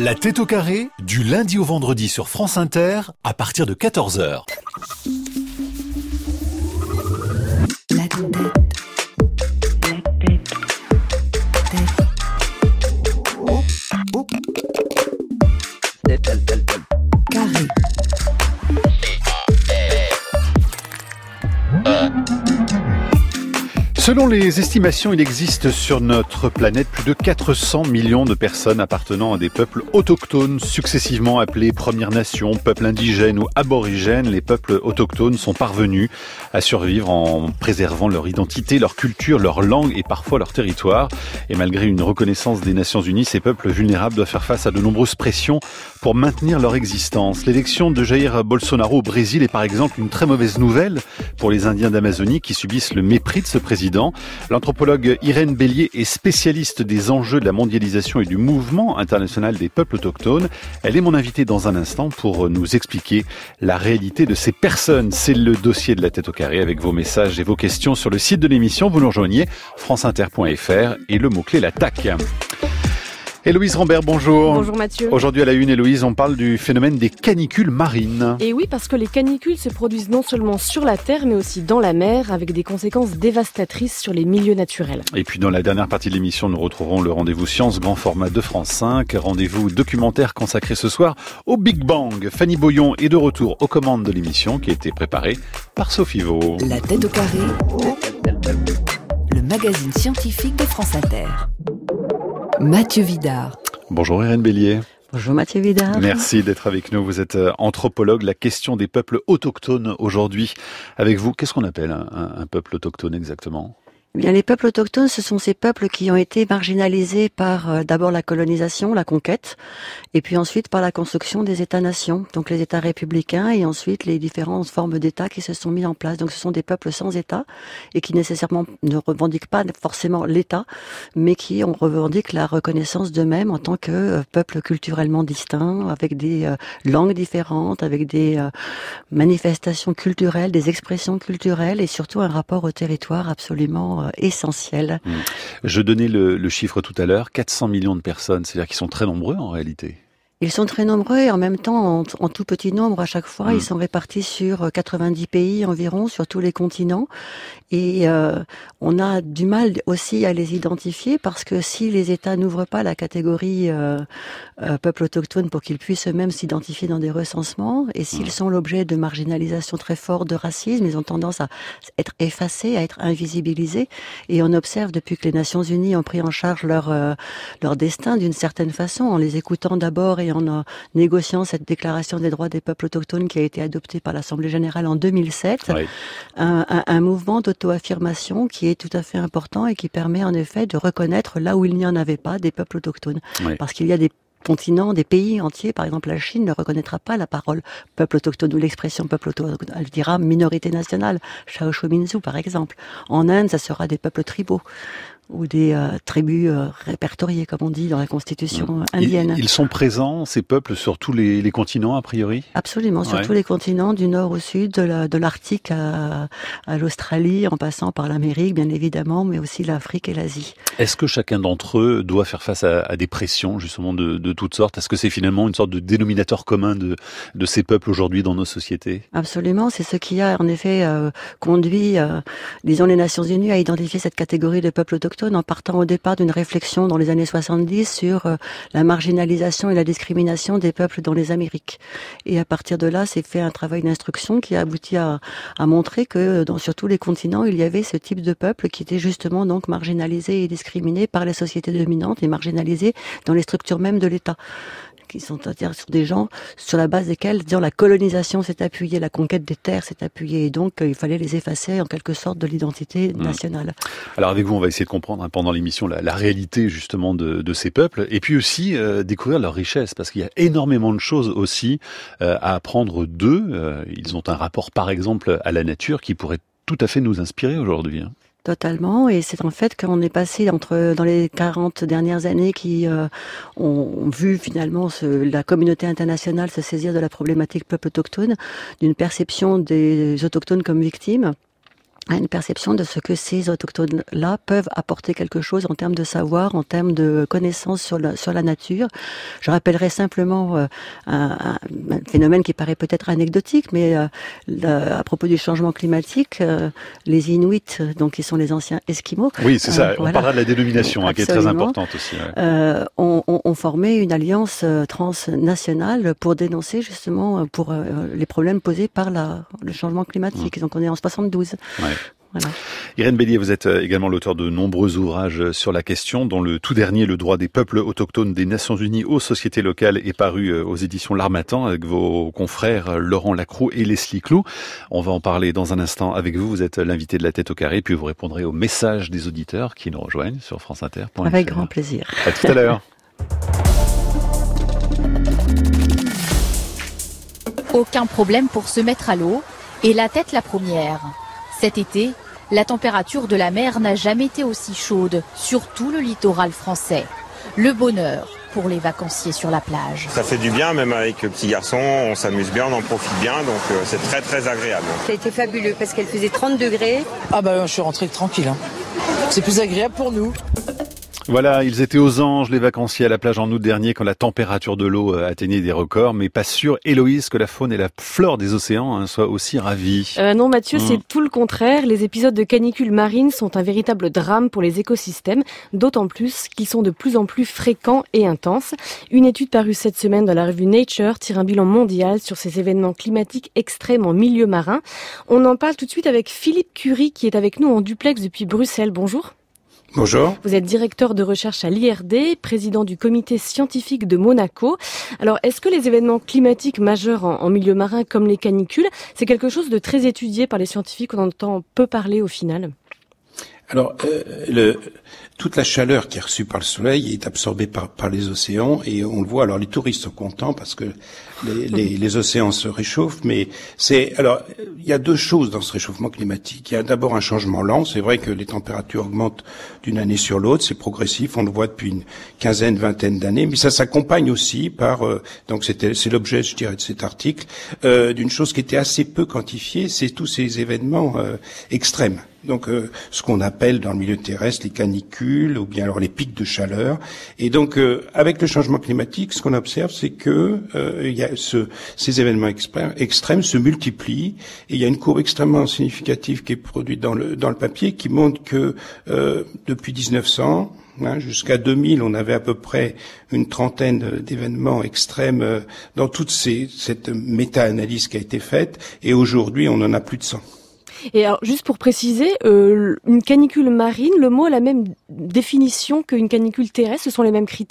La tête au carré, du lundi au vendredi sur France Inter, à partir de 14h. La tête. Carré. Selon les estimations, il existe sur notre planète plus de 400 millions de personnes appartenant à des peuples autochtones, successivement appelés Premières Nations, peuples indigènes ou aborigènes. Les peuples autochtones sont parvenus à survivre en préservant leur identité, leur culture, leur langue et parfois leur territoire. Et malgré une reconnaissance des Nations Unies, ces peuples vulnérables doivent faire face à de nombreuses pressions pour maintenir leur existence. L'élection de Jair Bolsonaro au Brésil est par exemple une très mauvaise nouvelle pour les Indiens d'Amazonie qui subissent le mépris de ce président. L'anthropologue Irène Bélier est spécialiste des enjeux de la mondialisation et du mouvement international des peuples autochtones. Elle est mon invitée dans un instant pour nous expliquer la réalité de ces personnes. C'est le dossier de la tête au carré avec vos messages et vos questions sur le site de l'émission. Vous nous rejoignez franceinter.fr et le mot-clé l'attaque. Héloïse Rambert, bonjour. Bonjour Mathieu. Aujourd'hui à la une, Héloïse, on parle du phénomène des canicules marines. Et oui, parce que les canicules se produisent non seulement sur la terre, mais aussi dans la mer, avec des conséquences dévastatrices sur les milieux naturels. Et puis dans la dernière partie de l'émission, nous retrouverons le rendez-vous science grand format de France 5. Rendez-vous documentaire consacré ce soir au Big Bang. Fanny Boyon est de retour aux commandes de l'émission qui a été préparée par Sophie Vaux. La tête au carré. Le magazine scientifique de France Inter. Mathieu Vidard. Bonjour Irène Bélier. Bonjour Mathieu Vidard. Merci d'être avec nous. Vous êtes anthropologue. La question des peuples autochtones aujourd'hui. Avec vous, qu'est-ce qu'on appelle un peuple autochtone exactement ? Eh bien, les peuples autochtones, ce sont ces peuples qui ont été marginalisés par d'abord la colonisation, la conquête, et puis ensuite par la construction des États-nations, donc les États républicains, et ensuite les différentes formes d'États qui se sont mis en place. Donc ce sont des peuples sans État, et qui nécessairement ne revendiquent pas forcément l'État, mais qui revendiquent la reconnaissance d'eux-mêmes en tant que peuple culturellement distinct, avec des langues différentes, avec des manifestations culturelles, des expressions culturelles, et surtout un rapport au territoire absolument essentiel. Je donnais le chiffre tout à l'heure, 400 millions de personnes, c'est-à-dire qu'ils sont très nombreux en réalité. Ils sont très nombreux et en même temps, en tout petit nombre à chaque fois, ils sont répartis sur 90 pays environ, sur tous les continents. Et on a du mal aussi à les identifier parce que si les États n'ouvrent pas la catégorie peuple autochtone pour qu'ils puissent eux-mêmes s'identifier dans des recensements, et s'ils sont l'objet de marginalisation très forte, de racisme, ils ont tendance à être effacés, à être invisibilisés. Et on observe depuis que les Nations Unies ont pris en charge leur destin d'une certaine façon, en les écoutant d'abord et en négociant cette déclaration des droits des peuples autochtones qui a été adoptée par l'Assemblée générale en 2007, oui. un mouvement d'auto-affirmation qui est tout à fait important et qui permet en effet de reconnaître là où il n'y en avait pas des peuples autochtones. Oui. Parce qu'il y a des continents, des pays entiers, par exemple la Chine ne reconnaîtra pas la parole peuple autochtone ou l'expression peuple autochtone, elle dira minorité nationale, Chaosho-Minzu par exemple. En Inde, ça sera des peuples tribaux ou des tribus répertoriées, comme on dit dans la constitution indienne. Ils sont présents, ces peuples, sur tous les continents, a priori ? Absolument, sur tous les continents, du nord au sud, de l'Arctique à l'Australie, en passant par l'Amérique, bien évidemment, mais aussi l'Afrique et l'Asie. Est-ce que chacun d'entre eux doit faire face à des pressions, justement, de toutes sortes ? Est-ce que c'est finalement une sorte de dénominateur commun de ces peuples aujourd'hui dans nos sociétés ? Absolument, c'est ce qui a en effet conduit, disons, les Nations Unies à identifier cette catégorie de peuples autochtones en partant au départ d'une réflexion dans les années 70 sur la marginalisation et la discrimination des peuples dans les Amériques. Et à partir de là, c'est fait un travail d'instruction qui a abouti à montrer que sur tous les continents, il y avait ce type de peuple qui était justement donc marginalisé et discriminé par les sociétés dominantes et marginalisé dans les structures même de l'État. Qui sont c'est-à-dire sur des gens sur la base desquels, disons, la colonisation s'est appuyée, la conquête des terres s'est appuyée, et donc il fallait les effacer en quelque sorte de l'identité nationale. Alors avec vous, on va essayer de comprendre pendant l'émission la réalité justement de ces peuples, et puis aussi découvrir leur richesse, parce qu'il y a énormément de choses aussi à apprendre d'eux. Ils ont un rapport par exemple à la nature qui pourrait tout à fait nous inspirer aujourd'hui. Totalement, et c'est en fait qu'on est passé dans les 40 dernières années qui ont vu finalement la communauté internationale se saisir de la problématique peuple autochtone, d'une perception des autochtones comme victimes, à une perception de ce que ces autochtones-là peuvent apporter quelque chose en termes de savoir, en termes de connaissances sur la nature. Je rappellerai simplement un phénomène qui paraît peut-être anecdotique, mais à propos du changement climatique, les Inuits, donc qui sont les anciens Esquimaux. Oui, c'est ça. Voilà. On parlera de la dénomination, qui est très importante aussi. Ouais. ont formé une alliance transnationale pour dénoncer justement pour les problèmes posés par le changement climatique. Donc on est en 72. Ouais. Voilà. Irène Bellier, vous êtes également l'auteur de nombreux ouvrages sur la question, dont le tout dernier, Le droit des peuples autochtones des Nations Unies aux sociétés locales, est paru aux éditions L'Harmattan avec vos confrères Laurent Lacroux et Leslie Clou. On va en parler dans un instant avec vous. Vous êtes l'invité de La Tête au Carré, puis vous répondrez aux messages des auditeurs qui nous rejoignent sur franceinter.fr. Avec grand plaisir. À tout à l'heure. Aucun problème pour se mettre à l'eau, et la tête la première. Cet été, la température de la mer n'a jamais été aussi chaude, surtout le littoral français. Le bonheur pour les vacanciers sur la plage. Ça fait du bien, même avec le petit garçon, on s'amuse bien, on en profite bien, donc c'est très très agréable. Ça a été fabuleux parce qu'elle faisait 30 degrés. Ah bah je suis rentré tranquille. C'est plus agréable pour nous. Voilà, ils étaient aux anges, les vacanciers à la plage en août dernier quand la température de l'eau atteignait des records, mais pas sûr, Héloïse, que la faune et la flore des océans soient aussi ravies. Non Mathieu, c'est tout le contraire. Les épisodes de canicule marine sont un véritable drame pour les écosystèmes, d'autant plus qu'ils sont de plus en plus fréquents et intenses. Une étude parue cette semaine dans la revue Nature tire un bilan mondial sur ces événements climatiques extrêmes en milieu marin. On en parle tout de suite avec Philippe Curie qui est avec nous en duplex depuis Bruxelles. Bonjour. Bonjour. Vous êtes directeur de recherche à l'IRD, président du comité scientifique de Monaco. Alors, est-ce que les événements climatiques majeurs en milieu marin, comme les canicules, c'est quelque chose de très étudié par les scientifiques, on entend peu parler au final ? Alors, toute la chaleur qui est reçue par le soleil est absorbée par les océans et on le voit. Alors, les touristes sont contents parce que les océans se réchauffent, mais il y a deux choses dans ce réchauffement climatique. Il y a d'abord un changement lent. C'est vrai que les températures augmentent d'une année sur l'autre. C'est progressif. On le voit depuis une vingtaine d'années. Mais ça s'accompagne aussi par, donc c'est l'objet, je dirais, de cet article, d'une chose qui était assez peu quantifiée. C'est tous ces événements extrêmes. Donc, ce qu'on appelle dans le milieu terrestre les canicules ou bien alors les pics de chaleur. Et donc, avec le changement climatique, ce qu'on observe, c'est que il y a ces événements extrêmes se multiplient. Et il y a une courbe extrêmement significative qui est produite dans le papier qui montre que depuis 1900 jusqu'à 2000, on avait à peu près une trentaine d'événements extrêmes dans toute cette méta-analyse qui a été faite. Et aujourd'hui, on en a plus de 100. Et alors, juste pour préciser, une canicule marine, le mot a la même définition qu'une canicule terrestre, ce sont les mêmes critères ?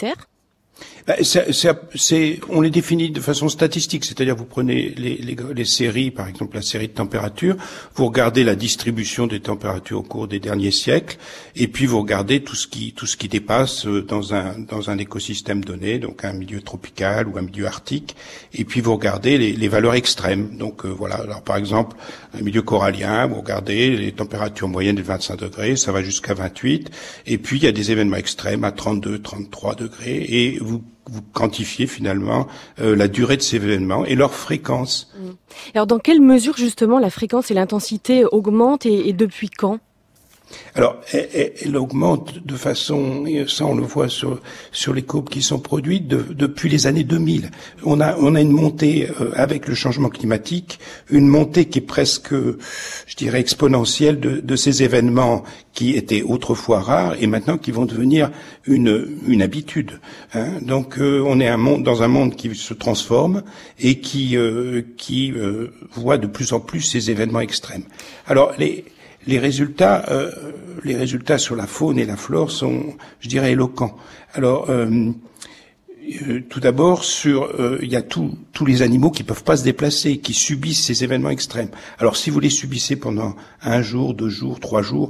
On les définit de façon statistique, c'est-à-dire vous prenez les séries, par exemple la série de températures, vous regardez la distribution des températures au cours des derniers siècles, et puis vous regardez tout ce qui dépasse dans un écosystème donné, donc un milieu tropical ou un milieu arctique, et puis vous regardez les valeurs extrêmes. Donc voilà, alors par exemple un milieu corallien, vous regardez les températures moyennes de 25 degrés, ça va jusqu'à 28, et puis il y a des événements extrêmes à 32, 33 degrés, et vous quantifiez finalement la durée de ces événements et leur fréquence. Alors dans quelle mesure justement la fréquence et l'intensité augmentent et depuis quand ? Alors, elle augmente de façon, ça on le voit sur les courbes qui sont produites depuis les années 2000. On a une montée avec le changement climatique, une montée qui est presque, je dirais, exponentielle de ces événements qui étaient autrefois rares et maintenant qui vont devenir une habitude. Donc, on est dans un monde qui se transforme et qui voit de plus en plus ces événements extrêmes. Alors, les résultats sur la faune et la flore sont, je dirais, éloquents. Alors, tout d'abord, il y a tous les animaux qui peuvent pas se déplacer, qui subissent ces événements extrêmes. Alors, si vous les subissez pendant 1 jour, 2 jours, 3 jours,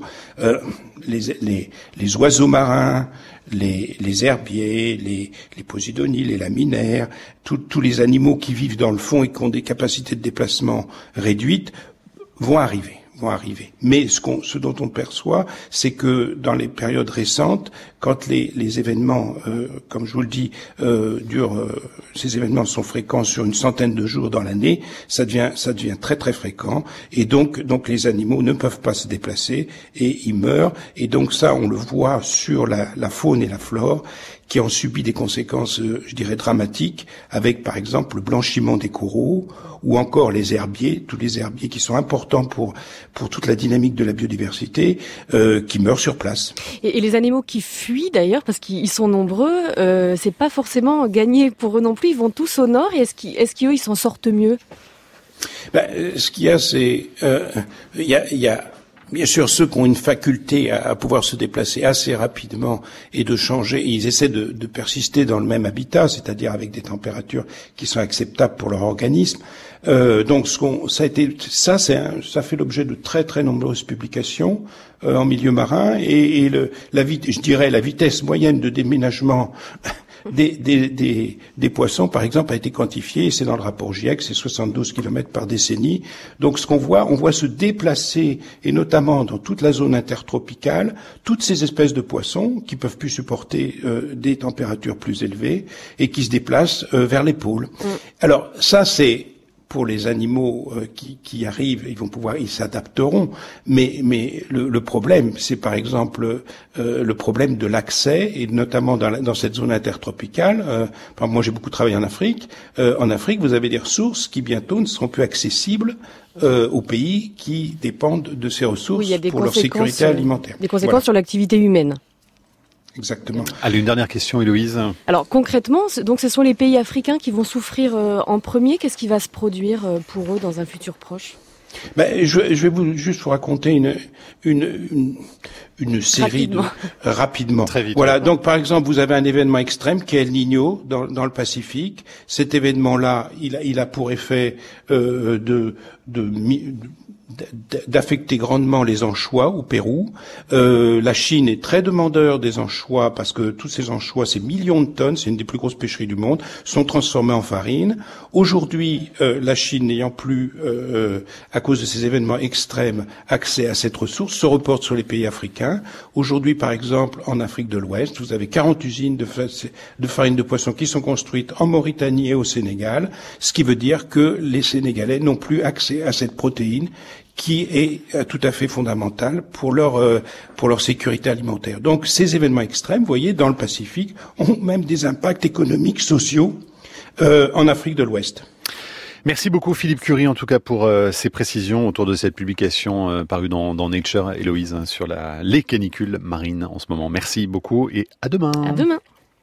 les oiseaux marins, les herbiers, les posidonies, les laminaires, tous les animaux qui vivent dans le fond et qui ont des capacités de déplacement réduites vont arriver. vont arriver. Mais ce dont on perçoit, c'est que dans les périodes récentes, quand les événements, comme je vous le dis, ces événements sont fréquents sur une centaine de jours dans l'année, ça devient très très fréquent, et donc les animaux ne peuvent pas se déplacer et ils meurent. Et donc ça, on le voit sur la faune et la flore, qui ont subi des conséquences, je dirais, dramatiques, avec par exemple le blanchiment des coraux, ou encore les herbiers, tous les herbiers qui sont importants pour toute la dynamique de la biodiversité, qui meurent sur place. Et les animaux qui fuient d'ailleurs, parce qu'ils sont nombreux, c'est pas forcément gagné pour eux non plus, ils vont tous au nord, et est-ce qu'eux ils s'en sortent mieux? Ce qu'il y a, c'est il y a bien sûr ceux qui ont une faculté à pouvoir se déplacer assez rapidement et de changer, ils essaient de persister dans le même habitat, c'est-à-dire avec des températures qui sont acceptables pour leur organisme. Donc ça fait l'objet de très très nombreuses publications en milieu marin, et la vitesse moyenne de déménagement des poissons, par exemple, a été quantifiée, c'est dans le rapport GIEC, c'est 72 km par décennie. Donc ce qu'on voit, on voit se déplacer, et notamment dans toute la zone intertropicale, toutes ces espèces de poissons qui peuvent plus supporter des températures plus élevées et qui se déplacent vers les pôles. Alors ça, c'est pour les animaux qui arrivent, ils s'adapteront. Mais le problème, c'est par exemple le problème de l'accès, et notamment dans cette zone intertropicale. Moi, j'ai beaucoup travaillé en Afrique. En Afrique, vous avez des ressources qui bientôt ne seront plus accessibles aux pays qui dépendent de ces ressources pour leur sécurité alimentaire. Des conséquences sur l'activité humaine. Exactement. Allez, une dernière question, Héloïse. Alors concrètement, donc ce sont les pays africains qui vont souffrir en premier. Qu'est-ce qui va se produire pour eux dans un futur proche? Je vais juste vous raconter une série rapidement. Très vite. Voilà. Donc par exemple, vous avez un événement extrême qui est El Niño dans le Pacifique. Cet événement-là, il a pour effet d'affecter grandement les anchois au Pérou. La Chine est très demandeur des anchois, parce que tous ces anchois, ces millions de tonnes, c'est une des plus grosses pêcheries du monde, sont transformés en farine. Aujourd'hui, la Chine n'ayant plus, à cause de ces événements extrêmes, accès à cette ressource, se reporte sur les pays africains. Aujourd'hui, par exemple, en Afrique de l'Ouest, vous avez 40 usines de farine de poisson qui sont construites en Mauritanie et au Sénégal, ce qui veut dire que les Sénégalais n'ont plus accès à cette protéine qui est tout à fait fondamentale pour leur sécurité alimentaire. Donc ces événements extrêmes, vous voyez, dans le Pacifique, ont même des impacts économiques, sociaux en Afrique de l'Ouest. Merci beaucoup Philippe Curie, en tout cas pour ces précisions autour de cette publication parue dans Nature, Héloïse, sur les canicules marines en ce moment. Merci beaucoup et à demain. À demain.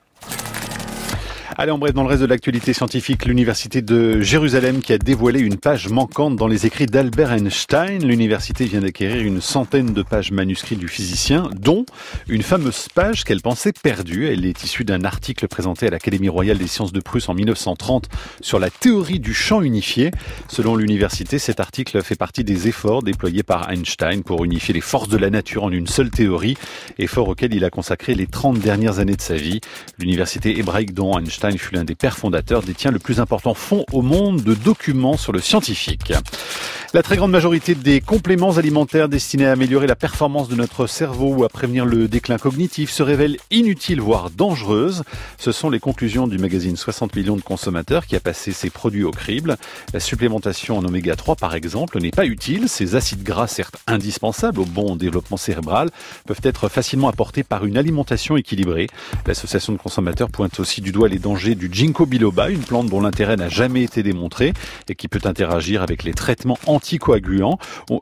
Allez, en bref, dans le reste de l'actualité scientifique, l'université de Jérusalem qui a dévoilé une page manquante dans les écrits d'Albert Einstein. L'université vient d'acquérir une centaine de pages manuscrites du physicien, dont une fameuse page qu'elle pensait perdue. Elle est issue d'un article présenté à l'Académie royale des sciences de Prusse en 1930 sur la théorie du champ unifié. Selon l'université, cet article fait partie des efforts déployés par Einstein pour unifier les forces de la nature en une seule théorie, effort auquel il a consacré les 30 dernières années de sa vie. L'université hébraïque dont Einstein fut l'un des pères fondateurs, détient le plus important fonds au monde de documents sur le scientifique. La très grande majorité des compléments alimentaires destinés à améliorer la performance de notre cerveau ou à prévenir le déclin cognitif se révèlent inutiles, voire dangereuses. Ce sont les conclusions du magazine 60 millions de consommateurs qui a passé ses produits au crible. La supplémentation en oméga 3, par exemple, n'est pas utile. Ces acides gras, certes indispensables au bon développement cérébral, peuvent être facilement apportés par une alimentation équilibrée. L'association de consommateurs pointe aussi du doigt les dangers du ginkgo biloba, une plante dont l'intérêt n'a jamais été démontré et qui peut interagir avec les traitements anticoagulants, ou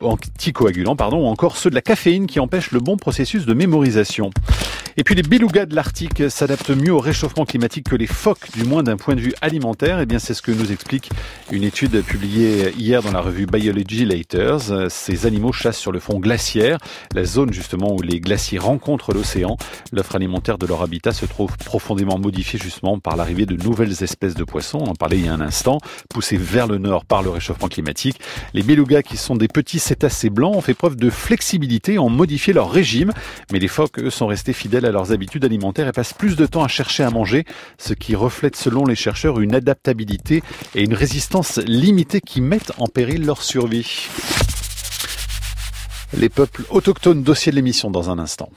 encore ceux de la caféine qui empêchent le bon processus de mémorisation. Et puis les belugas de l'Arctique s'adaptent mieux au réchauffement climatique que les phoques, du moins d'un point de vue alimentaire. Eh bien, c'est ce que nous explique une étude publiée hier dans la revue Biology Letters. Ces animaux chassent sur le fond glaciaire, la zone justement où les glaciers rencontrent l'océan. L'offre alimentaire de leur habitat se trouve profondément modifiée justement par l'arrivée de nouvelles espèces de poissons. On en parlait il y a un instant, poussées vers le nord par le réchauffement climatique. Les belugas, qui sont des petits cétacés blancs, ont fait preuve de flexibilité et ont modifié leur régime. Mais les phoques, eux, sont restés fidèles à leurs habitudes alimentaires et passent plus de temps à chercher à manger, ce qui reflète selon les chercheurs une adaptabilité et une résistance limitée qui mettent en péril leur survie. Les peuples autochtones, dossier de l'émission dans un instant.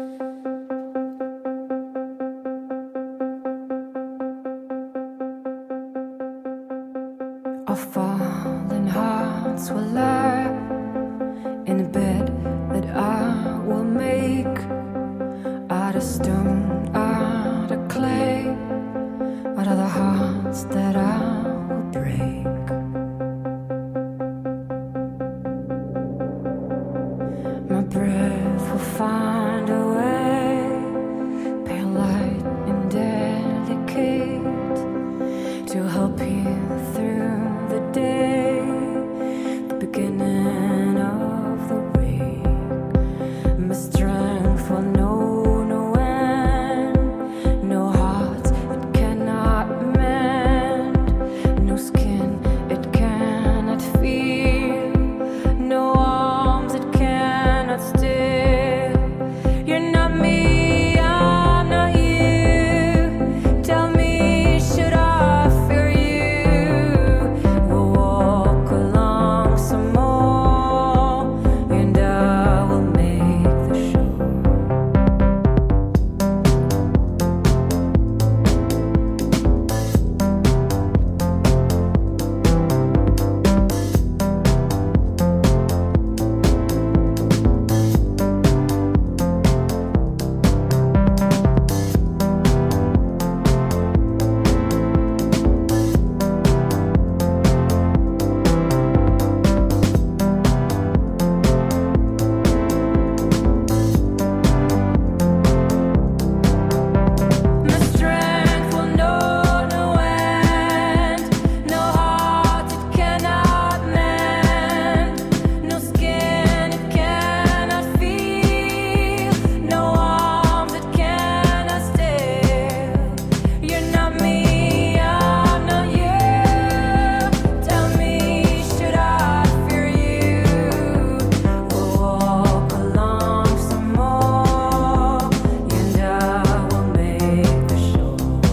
Our fallen hearts will lie in a bed that I will make out of stone, out of clay, out of the hearts that I will break. My breath will find a way, pale light and delicate, to help you through the day, the beginning of the week. My strength will know no end, no heart it cannot mend, no skin it cannot feel, no arms it cannot still. You're not me, I'm not you. Tell me, should I fear you? We'll walk along some more, and I will make the show. My strength will know no end, no heart it cannot mend, no skin it cannot feel, no arms it cannot still. You're not me, I'm not you. Tell me, should I fear you? We'll walk along some more, and I will make the show.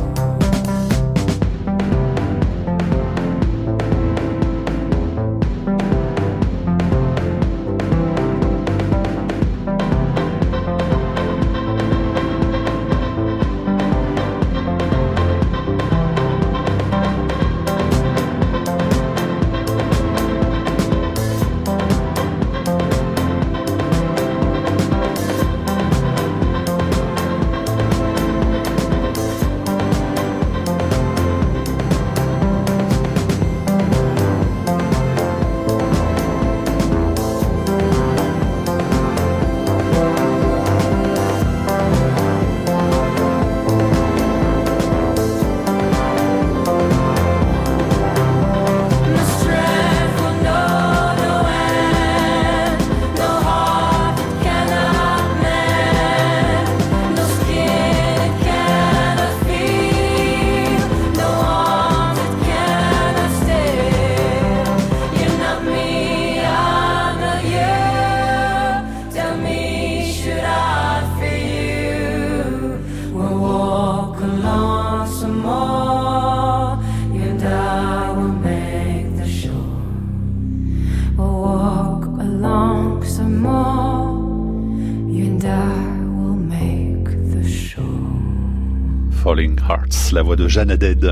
My strength will know no end, no heart it cannot mend, no skin it cannot feel, no arms it cannot still. You're not me, I'm not you. Tell me, should I fear you? We'll walk along some more, and I will make the show. We'll walk along some more, and I will make the show. Falling Hearts, la voix de Jeanne Haddad.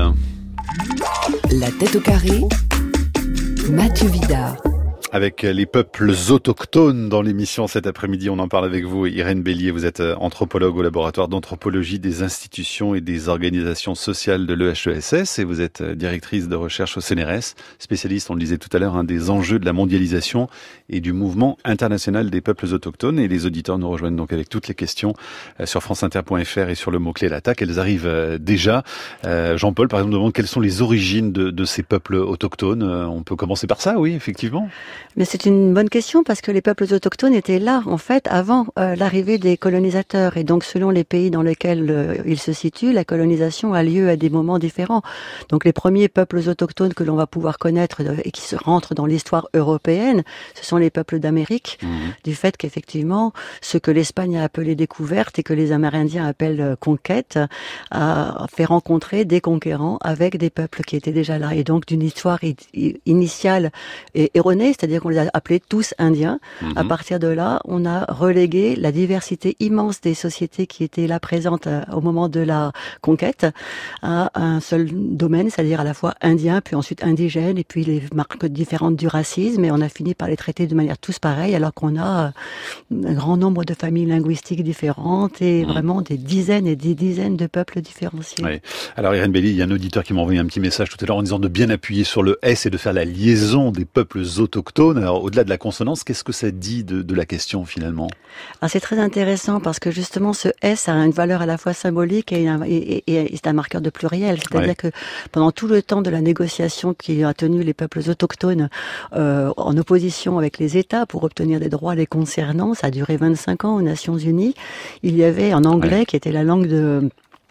La tête au carré, Mathieu Vidard. Avec les peuples autochtones dans l'émission cet après-midi, on en parle avec vous, Irène Bélier. Vous êtes anthropologue au laboratoire d'anthropologie des institutions et des organisations sociales de l'EHESS et vous êtes directrice de recherche au CNRS, spécialiste, on le disait tout à l'heure, des enjeux de la mondialisation et du mouvement international des peuples autochtones. Et les auditeurs nous rejoignent donc avec toutes les questions sur franceinter.fr et sur le mot-clé l'attaque. Elles arrivent déjà. Jean-Paul, par exemple, demande quelles sont les origines de ces peuples autochtones. On peut commencer par ça, oui, effectivement. Mais c'est une bonne question parce que les peuples autochtones étaient là, en fait, avant l'arrivée des colonisateurs. Et donc, selon les pays dans lesquels ils se situent, la colonisation a lieu à des moments différents. Donc, les premiers peuples autochtones que l'on va pouvoir connaître et qui se rentrent dans l'histoire européenne, ce sont les peuples d'Amérique, du fait qu'effectivement, ce que l'Espagne a appelé découverte et que les Amérindiens appellent conquête, a fait rencontrer des conquérants avec des peuples qui étaient déjà là. Et donc, d'une histoire initiale et erronée, c'est-à-dire c'est-à-dire qu'on les a appelés tous indiens. À partir de là, on a relégué la diversité immense des sociétés qui étaient là présentes au moment de la conquête à un seul domaine, c'est-à-dire à la fois indien, puis ensuite indigène, et puis les marques différentes du racisme, et on a fini par les traiter de manière tous pareils, alors qu'on a un grand nombre de familles linguistiques différentes et vraiment des dizaines et des dizaines de peuples différenciés. Oui. Alors Irène Belli, il y a un auditeur qui m'a envoyé un petit message tout à l'heure en disant de bien appuyer sur le S et de faire la liaison des peuples autochtones. Alors au-delà de la consonance, qu'est-ce que ça dit de la question finalement? Alors c'est très intéressant parce que justement ce S a une valeur à la fois symbolique et c'est un marqueur de pluriel. C'est-à-dire que pendant tout le temps de la négociation qui a tenu les peuples autochtones en opposition avec les États pour obtenir des droits les concernant, ça a duré 25 ans aux Nations Unies, il y avait en anglais, qui était la langue de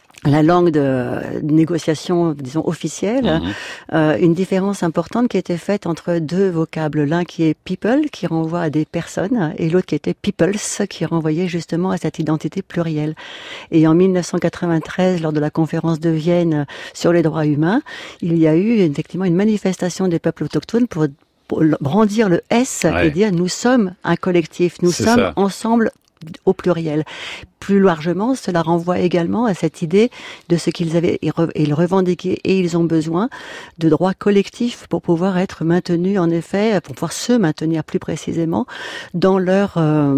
négociation, disons, officielle, une différence importante qui était faite entre deux vocables. L'un qui est people, qui renvoie à des personnes, et l'autre qui était peoples, qui renvoyait justement à cette identité plurielle. Et en 1993, lors de la conférence de Vienne sur les droits humains, il y a eu effectivement une manifestation des peuples autochtones pour brandir le S et dire nous sommes un collectif, nous sommes ensemble au pluriel. Plus largement, cela renvoie également à cette idée de ce qu'ils avaient, ils revendiquaient et ils ont besoin de droits collectifs pour pouvoir être maintenus, en effet, pour pouvoir se maintenir plus précisément dans leur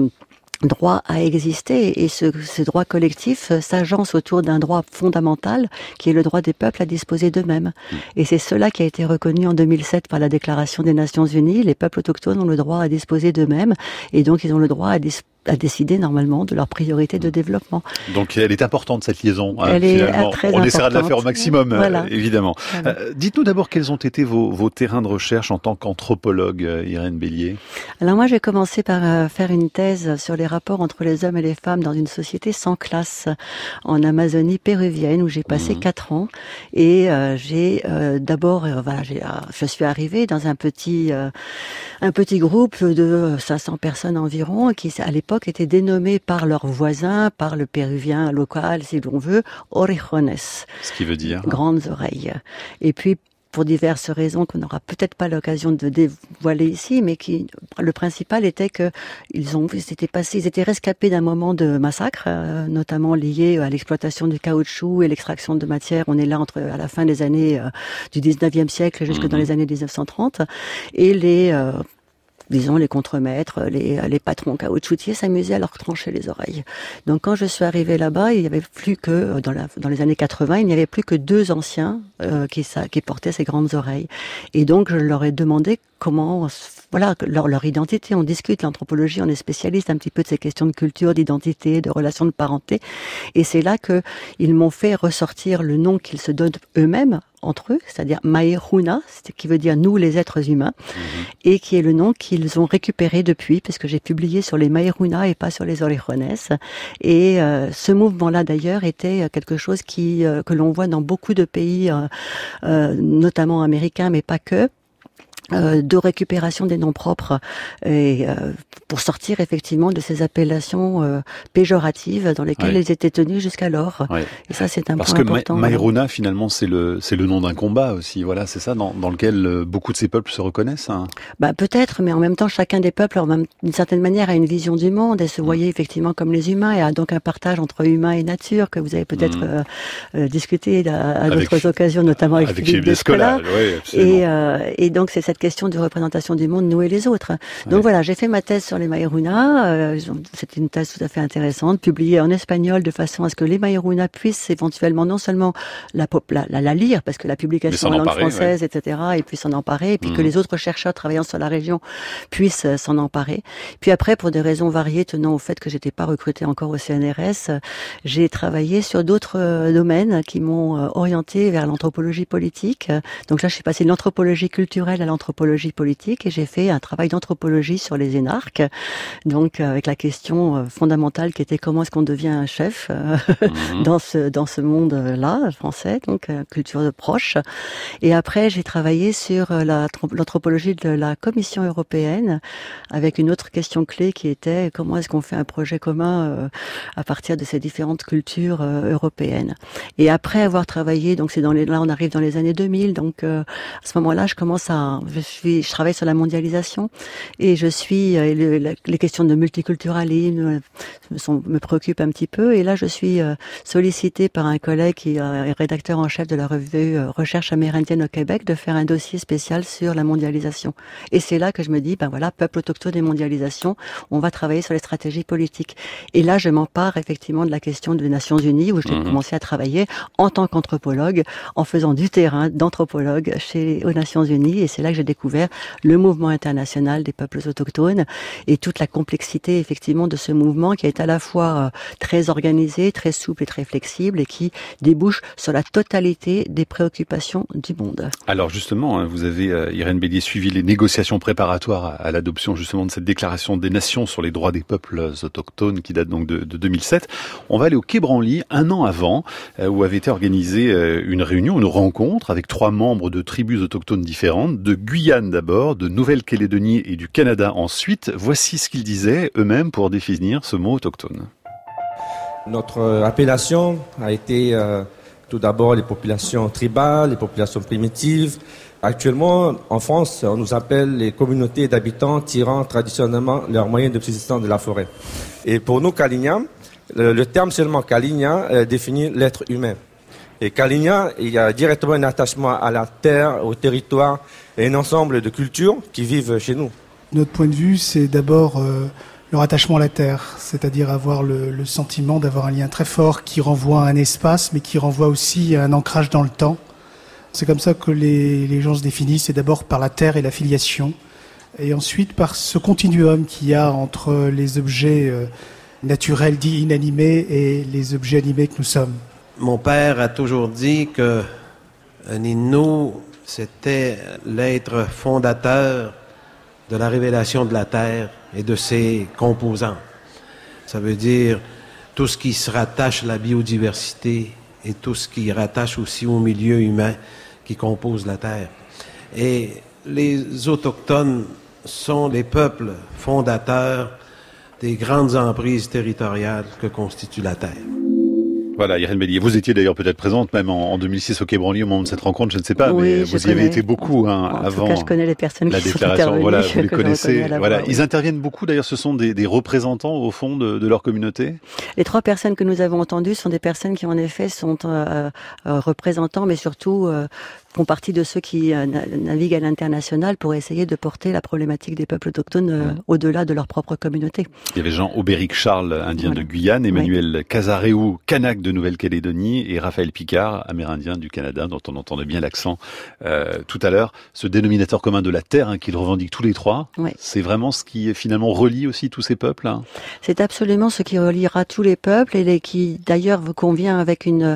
droit à exister, et ce droit collectif s'agence autour d'un droit fondamental qui est le droit des peuples à disposer d'eux-mêmes. Et c'est cela qui a été reconnu en 2007 par la Déclaration des Nations Unies. Les peuples autochtones ont le droit à disposer d'eux-mêmes, et donc ils ont le droit à décider normalement de leurs priorités de développement. Donc elle est importante cette liaison. Elle est très importante. On essaiera de la faire au maximum, évidemment. Voilà. Dites-nous d'abord quels ont été vos terrains de recherche en tant qu'anthropologue, Irène Bellier. Alors moi j'ai commencé par faire une thèse sur les rapports entre les hommes et les femmes dans une société sans classe en Amazonie péruvienne où j'ai passé 4 ans, et j'ai d'abord je suis arrivée dans un petit groupe de 500 personnes environ qui à l'époque étaient dénommés par leurs voisins, par le péruvien local, si l'on veut, orejones. Ce qui veut dire grandes oreilles. Et puis, pour diverses raisons qu'on n'aura peut-être pas l'occasion de dévoiler ici, mais le principal était que ils étaient rescapés d'un moment de massacre, notamment lié à l'exploitation du caoutchouc et l'extraction de matière. On est là à la fin des années du 19e siècle jusque dans les années 1930, et les contremaîtres, les patrons caoutchoutiers s'amusaient à leur trancher les oreilles. Donc quand je suis arrivée là-bas, il y avait plus que, dans les années 80, il n'y avait plus que 2 anciens qui portaient ces grandes oreilles. Et donc je leur ai demandé comment, leur identité. On discute l'anthropologie, on est spécialiste un petit peu de ces questions de culture, d'identité, de relations de parenté. Et c'est là que ils m'ont fait ressortir le nom qu'ils se donnent eux-mêmes entre eux, c'est-à-dire Mairuna, qui veut dire nous les êtres humains, et qui est le nom qu'ils ont récupéré depuis, parce que j'ai publié sur les Mairuna et pas sur les orejones. Et ce mouvement-là d'ailleurs était quelque chose que l'on voit dans beaucoup de pays, notamment américains, mais pas que, de récupération des noms propres, et pour sortir effectivement de ces appellations péjoratives dans lesquelles ils étaient tenus jusqu'alors. Et ça, c'est un point important. Parce que Mairuna, finalement, c'est le nom d'un combat aussi. Voilà, c'est ça dans lequel beaucoup de ces peuples se reconnaissent. Hein. Peut-être, mais en même temps, chacun des peuples, d'une certaine manière, a une vision du monde et se voyait effectivement comme les humains, et a donc un partage entre humain et nature que vous avez peut-être discuté à d'autres occasions, notamment avec Philippe Descola. Et donc, c'est cette question de représentation du monde, nous et les autres. Donc voilà, j'ai fait ma thèse sur les Mairuna. C'était une thèse tout à fait intéressante, publiée en espagnol de façon à ce que les Mairuna puissent éventuellement non seulement la lire, parce que la publication en langue française, etc., et puis s'en emparer, et puis que les autres chercheurs travaillant sur la région puissent s'en emparer. Puis après, pour des raisons variées tenant au fait que j'étais pas recrutée encore au CNRS, j'ai travaillé sur d'autres domaines qui m'ont orientée vers l'anthropologie politique. Donc là, je suis passée de l'anthropologie culturelle à l'anthropologie politique, et j'ai fait un travail d'anthropologie sur les énarques, donc avec la question fondamentale qui était comment est-ce qu'on devient un chef dans ce monde-là français, donc culture de proche. Et après, j'ai travaillé sur l'anthropologie de la Commission européenne, avec une autre question clé qui était comment est-ce qu'on fait un projet commun à partir de ces différentes cultures européennes. Et après avoir travaillé, donc là on arrive dans les années 2000, donc à ce moment-là, je commence à je travaille sur la mondialisation et je suis les questions de multiculturalisme me préoccupent un petit peu. Et là, je suis sollicitée par un collègue qui est rédacteur en chef de la revue Recherche amérindienne au Québec de faire un dossier spécial sur la mondialisation. Et c'est là que je me dis, peuple autochtone et mondialisation, on va travailler sur les stratégies politiques. Et là, je m'empare effectivement de la question des Nations Unies où j'ai commencé à travailler en tant qu'anthropologue, en faisant du terrain d'anthropologue aux Nations Unies. Et c'est là que j'ai découvert le mouvement international des peuples autochtones et toute la complexité effectivement de ce mouvement qui est à la fois très organisé, très souple et très flexible et qui débouche sur la totalité des préoccupations du monde. Alors justement, vous avez, Irène Bélier, suivi les négociations préparatoires à l'adoption justement de cette déclaration des nations sur les droits des peuples autochtones qui date donc de 2007. On va aller au Quai Branly, un an avant, où avait été organisée une réunion, une rencontre avec 3 membres de tribus autochtones différentes, de Guyane d'abord, de Nouvelle-Calédonie et du Canada ensuite. Voici ce qu'ils disaient eux-mêmes pour définir ce mot autochtone. Notre appellation a été tout d'abord les populations tribales, les populations primitives. Actuellement, en France, on nous appelle les communautés d'habitants tirant traditionnellement leurs moyens de subsistance de la forêt. Et pour nous, Kalignans, le terme seulement Kalignans définit l'être humain. Et Kalignans, il y a directement un attachement à la terre, au territoire et un ensemble de cultures qui vivent chez nous. Notre point de vue, c'est d'abord leur attachement à la terre, c'est-à-dire avoir le sentiment d'avoir un lien très fort qui renvoie à un espace, mais qui renvoie aussi à un ancrage dans le temps. C'est comme ça que les gens se définissent, c'est d'abord par la terre et la filiation, et ensuite par ce continuum qu'il y a entre les objets naturels dits inanimés et les objets animés que nous sommes. Mon père a toujours dit que un Innu, c'était l'être fondateur de la révélation de la Terre et de ses composants. Ça veut dire tout ce qui se rattache à la biodiversité et tout ce qui rattache aussi au milieu humain qui compose la Terre. Et les Autochtones sont les peuples fondateurs des grandes emprises territoriales que constitue la Terre. Voilà, Irène Bélier. Vous étiez d'ailleurs peut-être présente même en 2006 au Quai Branly au moment de cette rencontre, je ne sais pas, oui, mais vous y avez été beaucoup en avant. tout cas, je connais les personnes la qui sont déclaration. intervenues. Voilà, vous les connaissez. Voilà, oui. Ils interviennent beaucoup. D'ailleurs, ce sont des représentants au fond de leur communauté. Les 3 personnes que nous avons entendues sont des personnes qui en effet sont représentants, mais surtout font partie de ceux qui naviguent à l'international pour essayer de porter la problématique des peuples autochtones au-delà de leur propre communauté. Il y avait Jean-Aubéric Charles, indien de Guyane, Emmanuel Cazaréou, kanak de Nouvelle-Calédonie, et Raphaël Picard, amérindien du Canada, dont on entendait bien l'accent tout à l'heure. Ce dénominateur commun de la terre qu'ils revendiquent tous les 3, c'est vraiment ce qui finalement relie aussi tous ces peuples. C'est absolument ce qui reliera tous les peuples et qui d'ailleurs convient avec un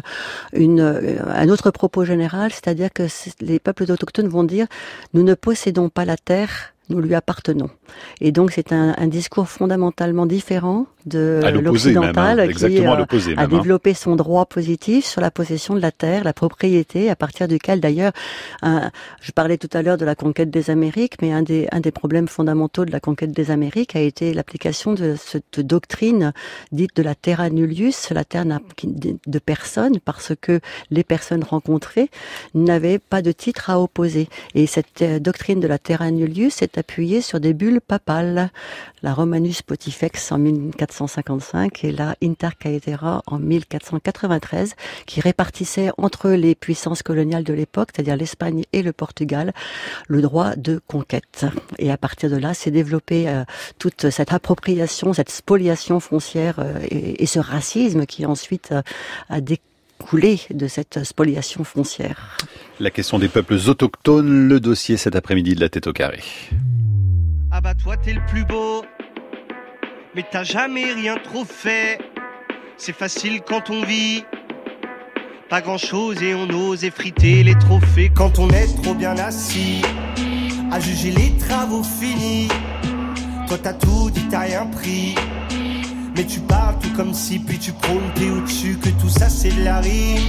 autre propos général, c'est-à-dire que les peuples autochtones vont dire « nous ne possédons pas la terre ». Nous lui appartenons. Et donc c'est un discours fondamentalement différent de l'occidental qui a développé son droit positif sur la possession de la terre, la propriété, à partir duquel d'ailleurs, je parlais tout à l'heure de la conquête des Amériques, mais un des problèmes fondamentaux de la conquête des Amériques a été l'application de cette doctrine dite de la terra nullius, la terre de personne, parce que les personnes rencontrées n'avaient pas de titre à opposer. Et cette doctrine de la terra nullius est appuyée sur des bulles papales, la Romanus Pontifex en 1455 et la Inter Caetera en 1493, qui répartissaient entre les puissances coloniales de l'époque, c'est-à-dire l'Espagne et le Portugal, le droit de conquête. Et à partir de là, s'est développée toute cette appropriation, cette spoliation foncière et ce racisme qui ensuite a découlé de cette spoliation foncière. La question des peuples autochtones, le dossier cet après-midi de la Tête au carré. Ah bah toi t'es le plus beau, mais t'as jamais rien trop fait. C'est facile quand on vit, pas grand chose et on ose effriter les trophées. Quand on est trop bien assis, à juger les travaux finis. Toi t'as tout dit, t'as rien pris, mais tu parles tout comme si, puis tu prônes t'es au-dessus, que tout ça c'est de la rime.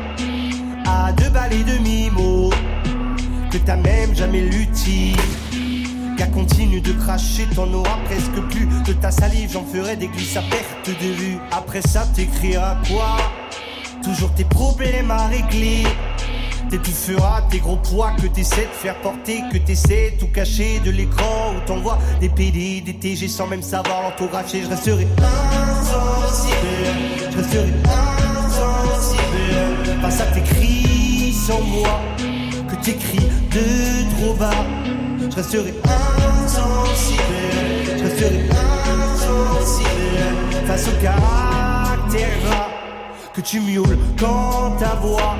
À 2 balles et demi-mots, que t'as même jamais lutti. Qu'à continue de cracher, t'en auras presque plus. De ta salive, j'en ferai des glisses à perte de vue. Après ça, t'écriras quoi? Toujours tes problèmes à régler. T'étoufferas tes gros poids que t'essaies de faire porter, que t'essaies tout cacher de l'écran où t'envoies des PD, des TG sans même savoir l'orthographier. Je resterai insensible, je resterai insensible face à tes cris sans moi, que t'écris de trop bas. Je resterai insensible, je resterai insensible face au caractère gras que tu miaules quand t'aboies.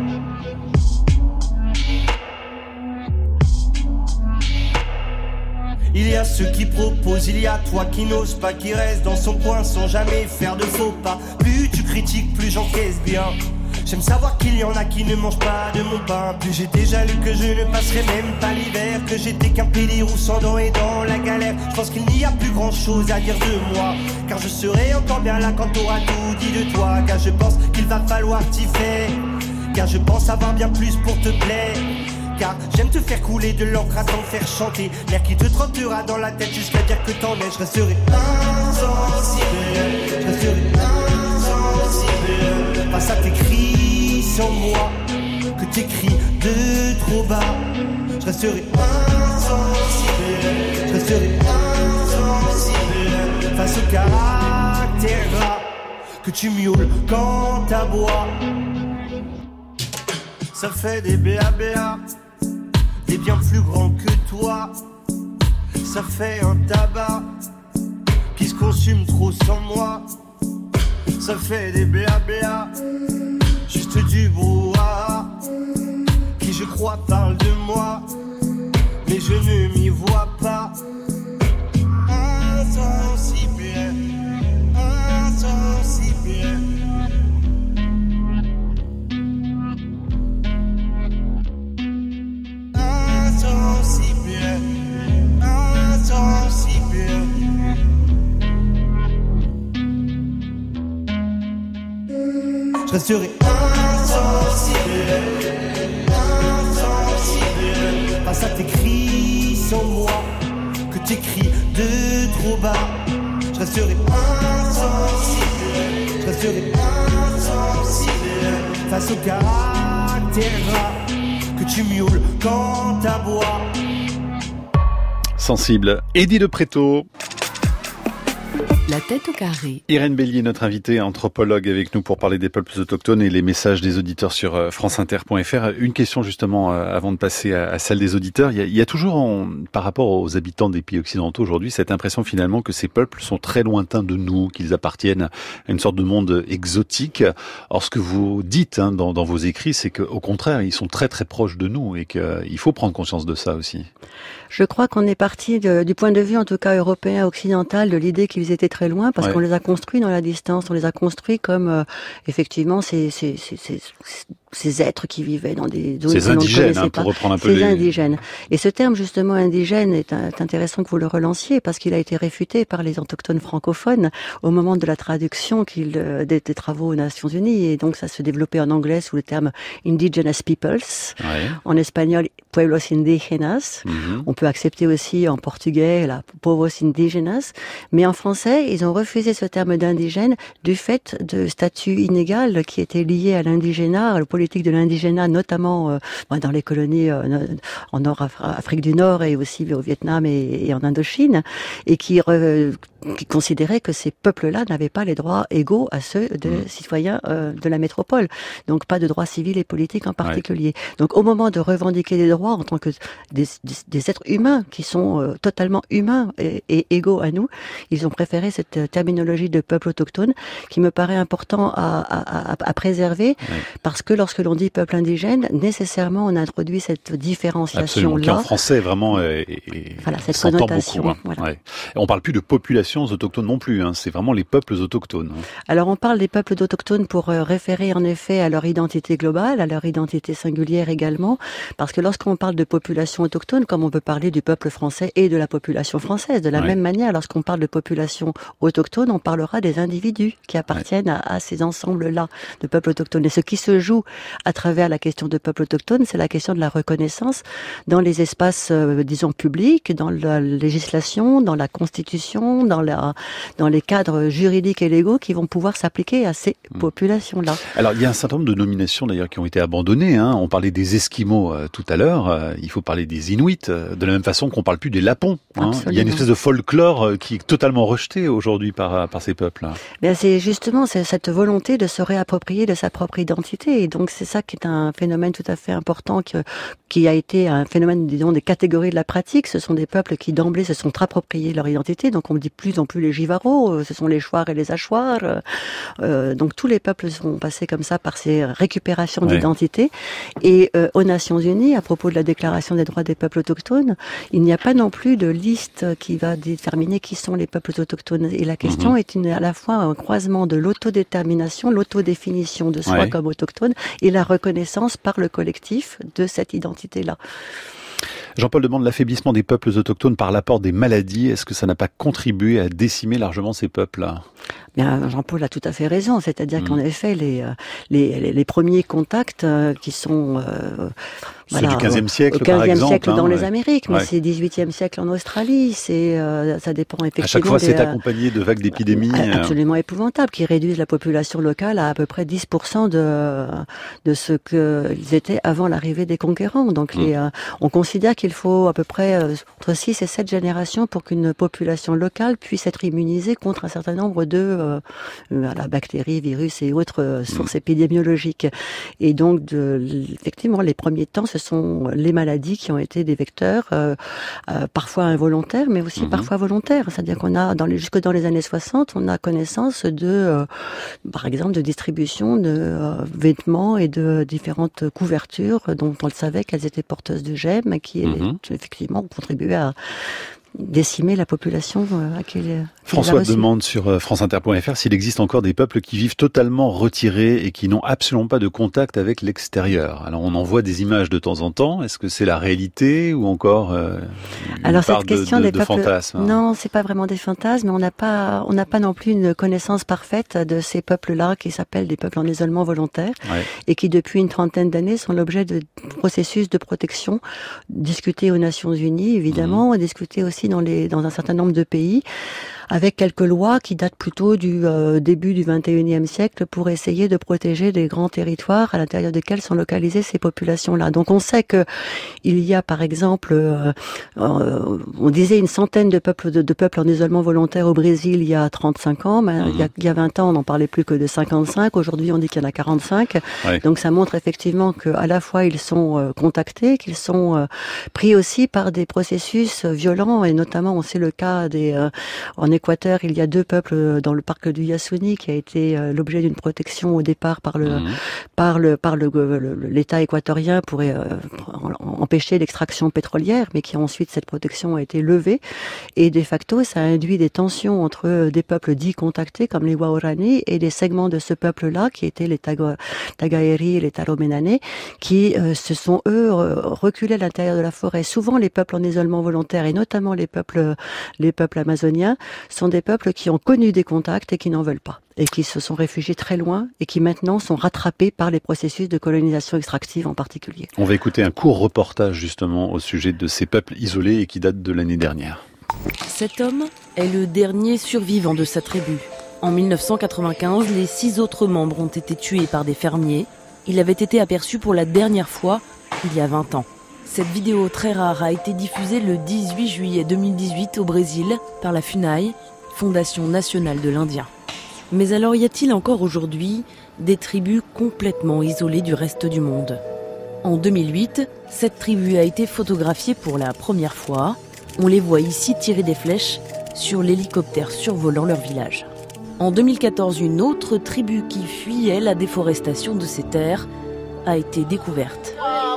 Il y a ceux qui proposent, il y a toi qui n'ose pas, qui reste dans son coin sans jamais faire de faux pas. Plus tu critiques, plus j'encaisse bien. J'aime savoir qu'il y en a qui ne mangent pas de mon pain. Plus j'étais jaloux que je ne passerai même pas l'hiver, que j'étais qu'un pédérou sans dents et dans la galère. Je pense qu'il n'y a plus grand chose à dire de moi, car je serai encore bien là quand t'auras tout dit de toi. Car je pense qu'il va falloir t'y faire, car je pense avoir bien plus pour te plaire. Car j'aime te faire couler de l'encre à t'en faire chanter, l'air qui te trottera dans la tête jusqu'à dire que t'en es. Je resterai insensible, je resterai insensible face à tes cris sans moi, que t'écris de trop bas. Je resterai insensible, je resterai insensible face au caractère gras que tu miaules quand t'aboies. Ça fait des BABA, des bien plus grands que toi. Ça fait un tabac qui se consume trop sans moi. Ça fait des BABA, juste du brouhaha, qui je crois parle de moi, mais je ne m'y vois pas. Insensible, insensible. Insensible, insensible. Je resterai insensible, insensible face à tes cris sans moi, que t'écris de trop bas. Je resterai insensible, je resterai insensible face au caractère gras que tu miaules quand t'aboies. Sensible. Eddie de Préto. La tête au carré. Irène Bélier, notre invitée anthropologue, avec nous pour parler des peuples autochtones et les messages des auditeurs sur franceinter.fr. Une question justement avant de passer à celle des auditeurs. Il y a toujours, par rapport aux habitants des pays occidentaux aujourd'hui, cette impression finalement que ces peuples sont très lointains de nous, qu'ils appartiennent à une sorte de monde exotique. Or, ce que vous dites dans vos écrits, c'est qu'au contraire, ils sont très très proches de nous et qu'il faut prendre conscience de ça aussi. Je crois qu'on est parti du point de vue, en tout cas européen, occidental, de l'idée qu'ils étaient très loin, parce qu'on les a construits dans la distance, on les a construits comme effectivement ces êtres qui vivaient dans des zones ces indigènes, pour reprendre un peu ces indigènes. Et ce terme justement indigène est intéressant que vous le relanciez, parce qu'il a été réfuté par les autochtones francophones au moment de la traduction des travaux aux Nations Unies, et donc ça se développait en anglais sous le terme Indigenous Peoples, en espagnol Pueblos Indígenas. On peut accepter aussi en portugais la Povos Indígenas, mais en français ils ont refusé ce terme d'indigène du fait de statut inégal qui était lié à l'indigénat, à la politique de l'indigénat, notamment dans les colonies en Afrique du Nord et aussi au Vietnam et en Indochine, et qui considérait que ces peuples-là n'avaient pas les droits êgaux à ceux des citoyens de la métropole, donc pas de droits civils et politiques en particulier. Donc au moment de revendiquer des droits en tant que des êtres humains qui sont totalement humains et égaux à nous, ils ont préféré cette terminologie de peuple autochtone qui me paraît important à préserver, parce que lorsque l'on dit peuple indigène, nécessairement on introduit cette différenciation-là. Qui en français vraiment voilà, cette connotation. Beaucoup, voilà. On parle plus de population autochtones non plus, c'est vraiment les peuples autochtones. Alors on parle des peuples autochtones pour référer en effet à leur identité globale, à leur identité singulière également, parce que lorsqu'on parle de population autochtone, comme on peut parler du peuple français et de la population française, de la même manière, lorsqu'on parle de population autochtones, on parlera des individus qui appartiennent à ces ensembles-là de peuples autochtones. Et ce qui se joue à travers la question de peuples autochtones, c'est la question de la reconnaissance dans les espaces, disons, publics, dans la législation, dans la constitution, dans les cadres juridiques et légaux qui vont pouvoir s'appliquer à ces populations-là. Alors, il y a un certain nombre de nominations d'ailleurs qui ont été abandonnées. On parlait des Esquimaux tout à l'heure. Il faut parler des Inuits, de la même façon qu'on parle plus des Lapons. Il y a une espèce de folklore qui est totalement rejeté aujourd'hui par ces peuples. C'est justement cette volonté de se réapproprier de sa propre identité. Et donc, c'est ça qui est un phénomène tout à fait important qui a été un phénomène, disons, des catégories de la pratique. Ce sont des peuples qui, d'emblée, se sont appropriés leur identité. Donc, on dit plus en plus les Jivaros, ce sont les Chouars et les Achuars. Donc, tous les peuples sont passés comme ça par ces récupérations d'identité. Et aux Nations Unies, à propos de la Déclaration des droits des peuples autochtones, il n'y a pas non plus de liste qui va déterminer qui sont les peuples autochtones. Et la question est à la fois un croisement de l'autodétermination, l'autodéfinition de soi comme autochtone et la reconnaissance par le collectif de cette identité-là. Jean-Paul demande l'affaiblissement des peuples autochtones par l'apport des maladies. Est-ce que ça n'a pas contribué à décimer largement ces peuples-là ? Bien, Jean-Paul a tout à fait raison. C'est-à-dire qu'en effet, les premiers contacts qui sont ceux du XVe siècle, par exemple, au XVe siècle dans les Amériques, mais c'est XVIIIe siècle en Australie. Ça dépend effectivement. À chaque fois, c'est accompagné de vagues d'épidémies absolument épouvantables qui réduisent la population locale à peu près 10% de ce qu'ils étaient avant l'arrivée des conquérants. Donc, on considère qu'il faut à peu près entre 6 et 7 générations pour qu'une population locale puisse être immunisée contre un certain nombre de bactéries, virus et autres sources épidémiologiques. Et donc, effectivement, les premiers temps, ce sont les maladies qui ont été des vecteurs, parfois involontaires, mais aussi parfois volontaires. C'est-à-dire qu'on a, jusque dans les années 60, on a connaissance par exemple, de distribution de vêtements et de différentes couvertures dont on le savait qu'elles étaient porteuses de gemmes, qui effectivement ont contribué à décimer la population François demande sur franceinter.fr s'il existe encore des peuples qui vivent totalement retirés et qui n'ont absolument pas de contact avec l'extérieur. Alors on en voit des images de temps en temps. Est-ce que c'est la réalité ou encore une part de fantasme ? Non, c'est pas vraiment des fantasmes. On n'a pas non plus une connaissance parfaite de ces peuples-là qui s'appellent des peuples en isolement volontaire et qui depuis une trentaine d'années sont l'objet de processus de protection discutés aux Nations Unies évidemment, discutés aussi dans un certain nombre de pays, avec quelques lois qui datent plutôt du début du XXIe siècle pour essayer de protéger des grands territoires à l'intérieur desquels sont localisées ces populations-là. Donc on sait que il y a par exemple, on disait une centaine de peuples en isolement volontaire au Brésil il y a 35 ans, mais il y a 20 ans on n'en parlait plus que de 55, aujourd'hui on dit qu'il y en a 45. Donc ça montre effectivement qu'à la fois ils sont contactés, qu'ils sont pris aussi par des processus violents, et notamment on sait le cas en Équateur, il y a 2 peuples dans le parc du Yasuni qui a été l'objet d'une protection au départ par l'État équatorien pour empêcher l'extraction pétrolière, mais qui ensuite cette protection a été levée, et de facto ça a induit des tensions entre des peuples dits contactés comme les Waorani et des segments de ce peuple-là qui étaient les Tagaeri et les Taromenane, qui se sont eux reculés à l'intérieur de la forêt. Souvent les peuples en isolement volontaire, et notamment les peuples amazoniens, sont des peuples qui ont connu des contacts et qui n'en veulent pas, et qui se sont réfugiés très loin et qui maintenant sont rattrapés par les processus de colonisation extractive en particulier. On va écouter un court reportage justement au sujet de ces peuples isolés et qui date de l'année dernière. Cet homme est le dernier survivant de sa tribu. En 1995, les 6 autres membres ont été tués par des fermiers. Il avait été aperçu pour la dernière fois il y a 20 ans. Cette vidéo très rare a été diffusée le 18 juillet 2018 au Brésil par la FUNAI, Fondation nationale de l'Indien. Mais alors y a-t-il encore aujourd'hui des tribus complètement isolées du reste du monde ? En 2008, cette tribu a été photographiée pour la première fois. On les voit ici tirer des flèches sur l'hélicoptère survolant leur village. En 2014, une autre tribu qui fuyait la déforestation de ces terres a été découverte.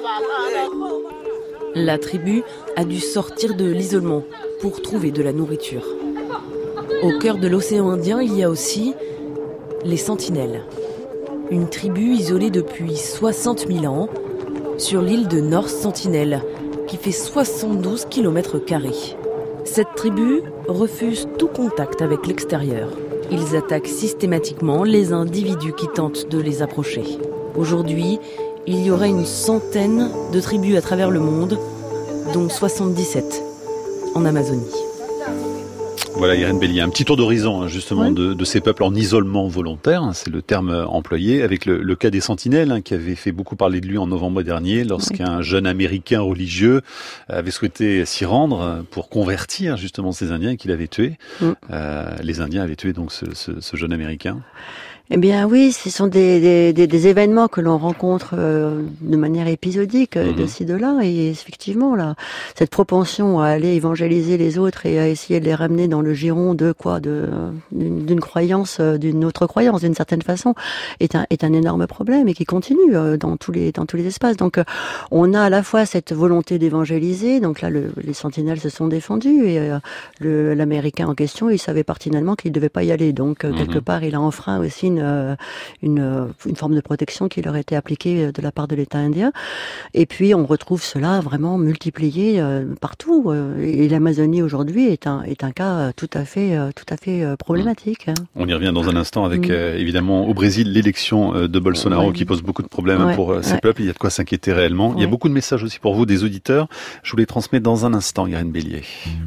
La tribu a dû sortir de l'isolement pour trouver de la nourriture. Au cœur de l'océan Indien, il y a aussi les Sentinelles. Une tribu isolée depuis 60 000 ans sur l'île de North Sentinel, qui fait 72 km². Cette tribu refuse tout contact avec l'extérieur. Ils attaquent systématiquement les individus qui tentent de les approcher. Aujourd'hui, il y aurait une centaine de tribus à travers le monde, dont 77 en Amazonie. Voilà Irène Bélier, un petit tour d'horizon justement de ces peuples en isolement volontaire, c'est le terme employé, avec le cas des Sentinelles qui avait fait beaucoup parler de lui en novembre dernier lorsqu'un jeune Américain religieux avait souhaité s'y rendre pour convertir justement ces Indiens qu'il avait tués. Les Indiens avaient tué donc ce jeune Américain. Eh bien oui, ce sont des événements que l'on rencontre de manière épisodique de ci de là, et effectivement là, cette propension à aller évangéliser les autres et à essayer de les ramener dans le giron d'une croyance, d'une autre croyance, d'une certaine façon, est un énorme problème et qui continue dans tous les espaces. Donc on a à la fois cette volonté d'évangéliser, donc là les sentinelles se sont défendus et l'Américain en question, il savait pertinemment qu'il ne devait pas y aller, donc quelque part il a enfreint aussi une forme de protection qui leur était appliquée de la part de l'État indien. Et puis on retrouve cela vraiment multiplié partout. Et l'Amazonie aujourd'hui est un cas tout à fait problématique. On y revient dans un instant avec évidemment au Brésil l'élection de Bolsonaro qui pose beaucoup de problèmes pour ces peuples. Il y a de quoi s'inquiéter réellement. Il y a beaucoup de messages aussi pour vous des auditeurs. Je vous les transmets dans un instant, Irène Bélier.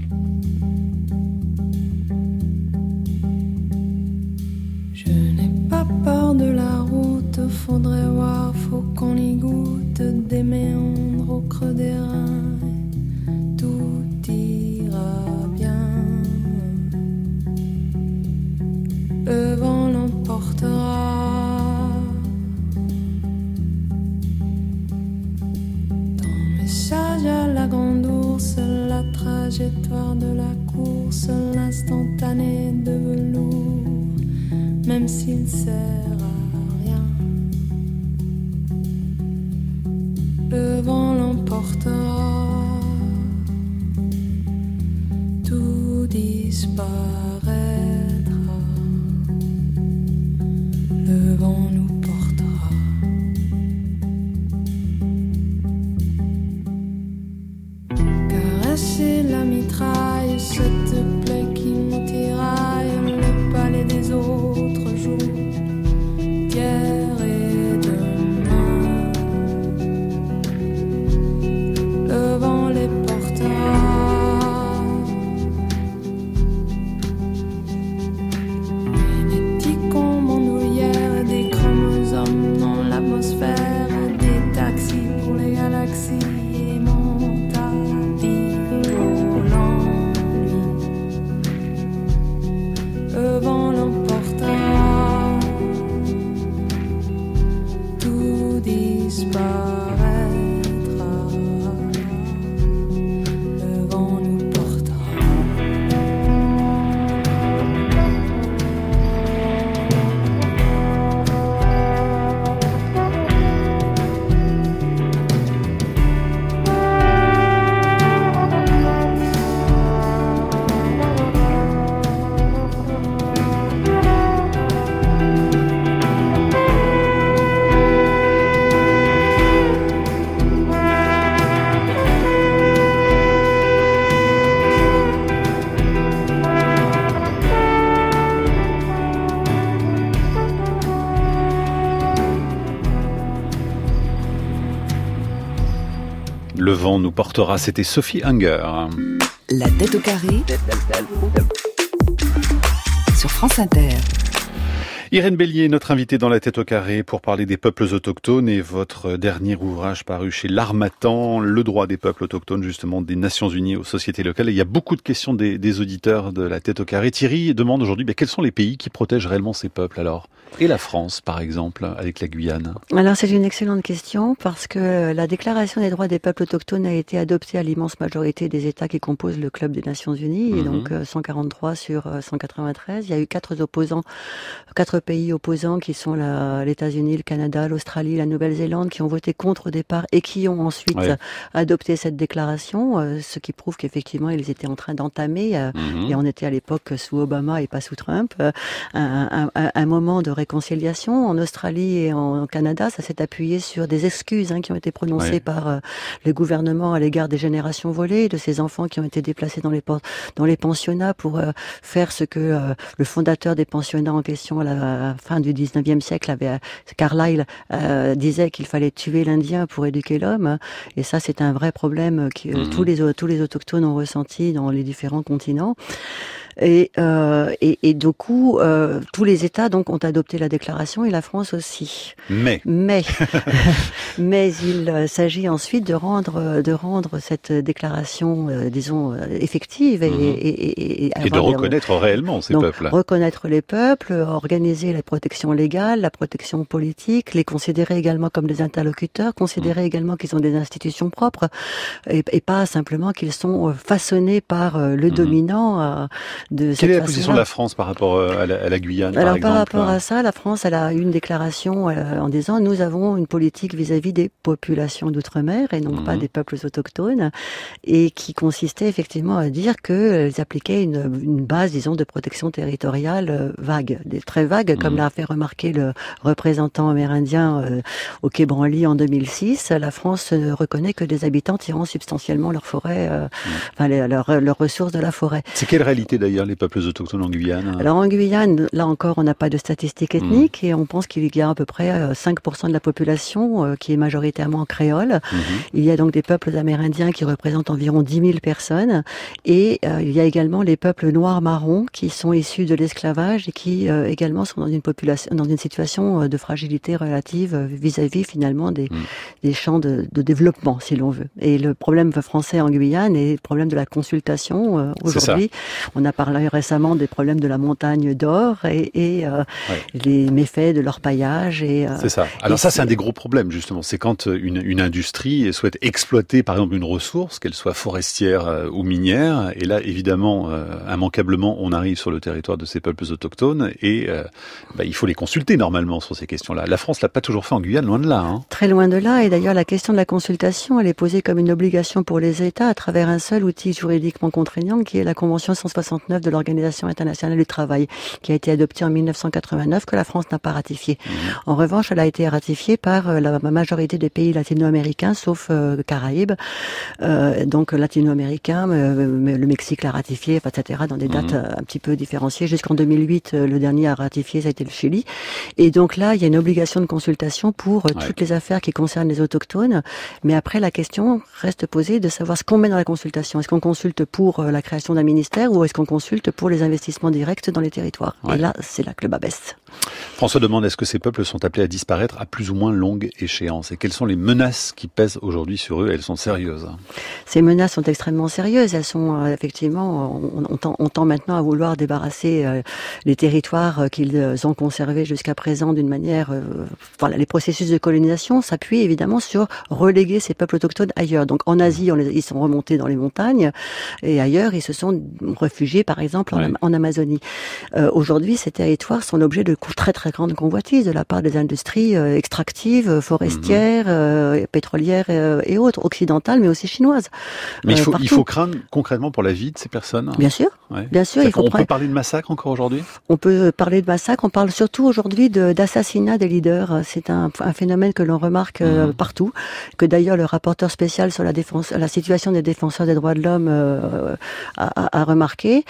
Je n'ai pas peur de la route, faudrait voir, faut qu'on y goûte des méandres au creux des reins, tout ira bien. Le vent l'emportera. Dans message à la grande ours, la trajectoire de la course, l'instantané de velours, même s'il sert à rien. Le vent l'emportera, tout disparaîtra. Le vent nous portera. Caresser la mitraille, cette plaie qui nous tiraille, le palais des autres jours, d'hier et demain. Le vent les portera. Génétique en bandoulière, des chromosomes dans l'atmosphère, des taxis pour les galaxies. Le vent l'emportera, tout disparaîtra. Le vent nous portera. Le vent nous portera, c'était Sophie Hunger. La tête au carré sur France Inter. Irène Bélier, notre invitée dans La Tête au Carré pour parler des peuples autochtones et votre dernier ouvrage paru chez l'Harmattan, le droit des peuples autochtones, justement des Nations Unies aux sociétés locales. Et il y a beaucoup de questions des auditeurs de La Tête au Carré. Thierry demande aujourd'hui quels sont les pays qui protègent réellement ces peuples alors ? Et la France, par exemple, avec la Guyane ? Alors c'est une excellente question parce que la Déclaration des droits des peuples autochtones a été adoptée à l'immense majorité des États qui composent le Club des Nations Unies, et donc 143 sur 193. Il y a eu 4 pays opposants qui sont les États-Unis, le Canada, l'Australie, la Nouvelle-Zélande, qui ont voté contre au départ et qui ont ensuite adopté cette déclaration, ce qui prouve qu'effectivement ils étaient en train d'entamer, et on était à l'époque sous Obama et pas sous Trump, un moment de réconciliation. En Australie et en Canada, ça s'est appuyé sur des excuses qui ont été prononcées par le gouvernement à l'égard des générations volées, de ces enfants qui ont été déplacés dans les pensionnats pour faire ce que le fondateur des pensionnats en question à la fin du 19e siècle Carlyle disait qu'il fallait tuer l'Indien pour éduquer l'homme. Et ça, c'est un vrai problème que tous les autochtones ont ressenti dans les différents continents. Et du coup, tous les États donc ont adopté la déclaration et la France aussi. Mais il s'agit ensuite de rendre cette déclaration, disons, effective et de reconnaître réellement ces peuples. Reconnaître les peuples, organiser la protection légale, la protection politique, les considérer également comme des interlocuteurs, considérer également qu'ils ont des institutions propres et pas simplement qu'ils sont façonnés par le dominant. Quelle est la position de la France par rapport à la Guyane, par exemple ? Par rapport à ça, la France, elle a eu une déclaration en disant « Nous avons une politique vis-à-vis des populations d'outre-mer et non pas des peuples autochtones » et qui consistait effectivement à dire qu'ils appliquaient une base, disons, de protection territoriale vague, très vague, comme l'a fait remarquer le représentant amérindien au Quai Branly en 2006. La France ne reconnaît que des habitants tirant substantiellement leur forêt, leurs ressources de la forêt. C'est quelle réalité d'ailleurs les peuples autochtones en Guyane ? Alors en Guyane, là encore, on n'a pas de statistiques ethniques et on pense qu'il y a à peu près 5% de la population qui est majoritairement créole. Il y a donc des peuples amérindiens qui représentent environ 10 000 personnes et il y a également les peuples noirs marrons qui sont issus de l'esclavage et qui également sont dans une situation de fragilité relative vis-à-vis finalement des champs de développement, si l'on veut. Et le problème français en Guyane est le problème de la consultation. Aujourd'hui, on a parlé récemment des problèmes de la montagne d'or et les méfaits de l'orpaillage. C'est ça. Alors ça, c'est un des gros problèmes, justement. C'est quand une industrie souhaite exploiter, par exemple, une ressource, qu'elle soit forestière ou minière. Et là, évidemment, immanquablement, on arrive sur le territoire de ces peuples autochtones et il faut les consulter, normalement, sur ces questions-là. La France l'a pas toujours fait en Guyane, loin de là. Très loin de là. Et d'ailleurs, la question de la consultation, elle est posée comme une obligation pour les États à travers un seul outil juridiquement contraignant qui est la Convention 169 de l'Organisation internationale du travail, qui a été adoptée en 1989, que la France n'a pas ratifiée. En revanche, elle a été ratifiée par la majorité des pays latino-américains, sauf Caraïbes. Donc latino-américains, le Mexique l'a ratifié, etc., dans des dates un petit peu différenciées. Jusqu'en 2008, le dernier à ratifier, ça a été le Chili. Et donc là, il y a une obligation de consultation pour toutes les affaires qui concernent les autochtones. Mais après, la question reste posée de savoir ce qu'on met dans la consultation. Est-ce qu'on consulte pour la création d'un ministère ou est-ce qu'on consulte pour les investissements directs dans les territoires? Et là, c'est là que le bas baisse. François demande, est-ce que ces peuples sont appelés à disparaître à plus ou moins longue échéance? Et quelles sont les menaces qui pèsent aujourd'hui sur eux? Elles sont sérieuses. Ces menaces sont extrêmement sérieuses. Elles sont effectivement, on tend maintenant à vouloir débarrasser les territoires qu'ils ont conservés jusqu'à présent d'une manière... les processus de colonisation s'appuient évidemment sur reléguer ces peuples autochtones ailleurs. Donc en Asie, ils sont remontés dans les montagnes et ailleurs, ils se sont réfugiés, par exemple, en Amazonie. Aujourd'hui, ces territoires sont l'objet de très très grandes convoitises de la part des industries extractives, forestières, pétrolières et autres, occidentales, mais aussi chinoises. Mais il faut craindre concrètement pour la vie de ces personnes. Bien sûr, bien sûr. On peut parler de massacre encore aujourd'hui? On peut parler de massacre. On parle surtout aujourd'hui d'assassinat des leaders. C'est un phénomène que l'on remarque partout, que d'ailleurs le rapporteur spécial sur la situation des défenseurs des droits de l'homme a remarqué.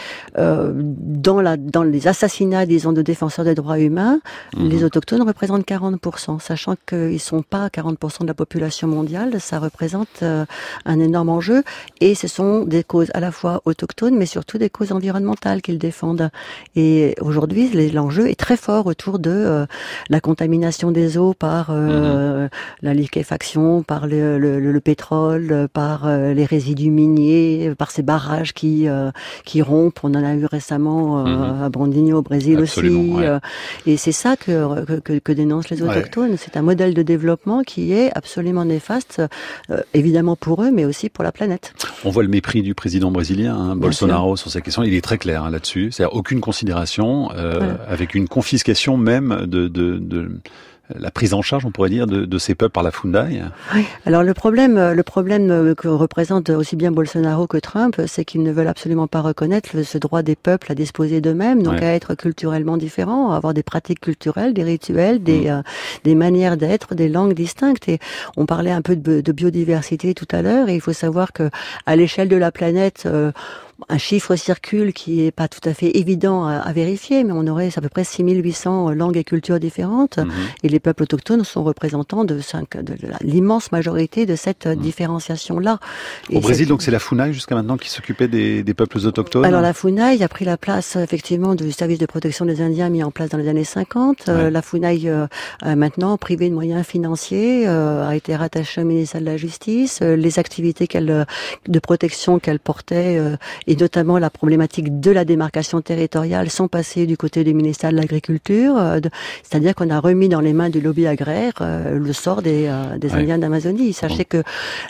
Dans les assassinats, disons, de défenseurs des droits humains, les autochtones représentent 40%, sachant qu'ils ne sont pas 40% de la population mondiale. Ça représente un énorme enjeu et ce sont des causes à la fois autochtones mais surtout des causes environnementales qu'ils défendent. Et aujourd'hui, l'enjeu est très fort autour de la contamination des eaux par la liquéfaction, par le pétrole, par les résidus miniers, par ces barrages qui rompent On en a eu récemment à Brandinho au Brésil. Absolument, aussi. Et c'est ça que dénoncent les autochtones. C'est un modèle de développement qui est absolument néfaste, évidemment pour eux, mais aussi pour la planète. On voit le mépris du président brésilien, Bolsonaro, sur ces questions. Il est très clair là-dessus. C'est-à-dire aucune considération, avec une confiscation même de la prise en charge, on pourrait dire, de ces peuples par la Fundaï. Oui. Alors le problème que représente aussi bien Bolsonaro que Trump, c'est qu'ils ne veulent absolument pas reconnaître ce droit des peuples à disposer d'eux-mêmes, donc à être culturellement différents, à avoir des pratiques culturelles, des rituels, des manières d'être, des langues distinctes. Et on parlait un peu de biodiversité tout à l'heure, et il faut savoir que à l'échelle de la planète, un chiffre circule qui est pas tout à fait évident à vérifier, mais on aurait à peu près 6800 langues et cultures différentes, et les peuples autochtones sont représentants de l'immense majorité de cette différenciation-là. Au Brésil, donc c'est la FUNAI jusqu'à maintenant qui s'occupait des peuples autochtones. Alors la FUNAI a pris la place effectivement du service de protection des Indiens mis en place dans les années 50. La FUNAI maintenant privée de moyens financiers a été rattachée au ministère de la Justice. Les activités de protection qu'elle portait et notamment la problématique de la démarcation territoriale sont passées du côté du ministère de l'Agriculture, c'est-à-dire qu'on a remis dans les mains du lobby agraire le sort des Indiens d'Amazonie. Sachez que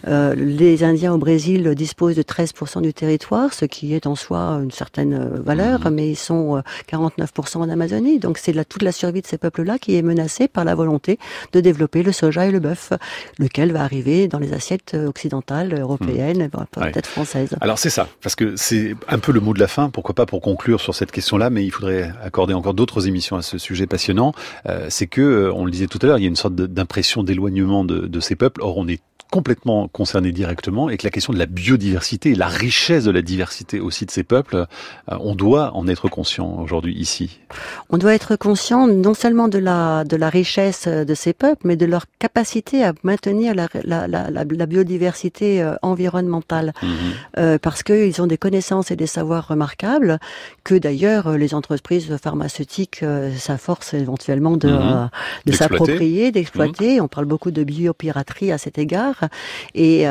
les Indiens au Brésil disposent de 13% du territoire, ce qui est en soi une certaine valeur, mais ils sont 49% en Amazonie, donc c'est toute la survie de ces peuples-là qui est menacée par la volonté de développer le soja et le bœuf, lequel va arriver dans les assiettes occidentales, européennes, peut-être françaises. Alors c'est ça, parce que c'est un peu le mot de la fin, pourquoi pas pour conclure sur cette question-là, mais il faudrait accorder encore d'autres émissions à ce sujet passionnant. C'est que, on le disait tout à l'heure, il y a une sorte d'impression d'éloignement de ces peuples. Or, on est complètement concerné directement, et que la question de la biodiversité et la richesse de la diversité aussi de ces peuples, on doit en être conscient aujourd'hui ici. On doit être conscient non seulement de la richesse de ces peuples, mais de leur capacité à maintenir la biodiversité environnementale, parce qu'ils ont des connaissances et des savoirs remarquables que d'ailleurs les entreprises pharmaceutiques s'efforcent éventuellement de s'approprier, d'exploiter. On parle beaucoup de biopiraterie à cet égard. Et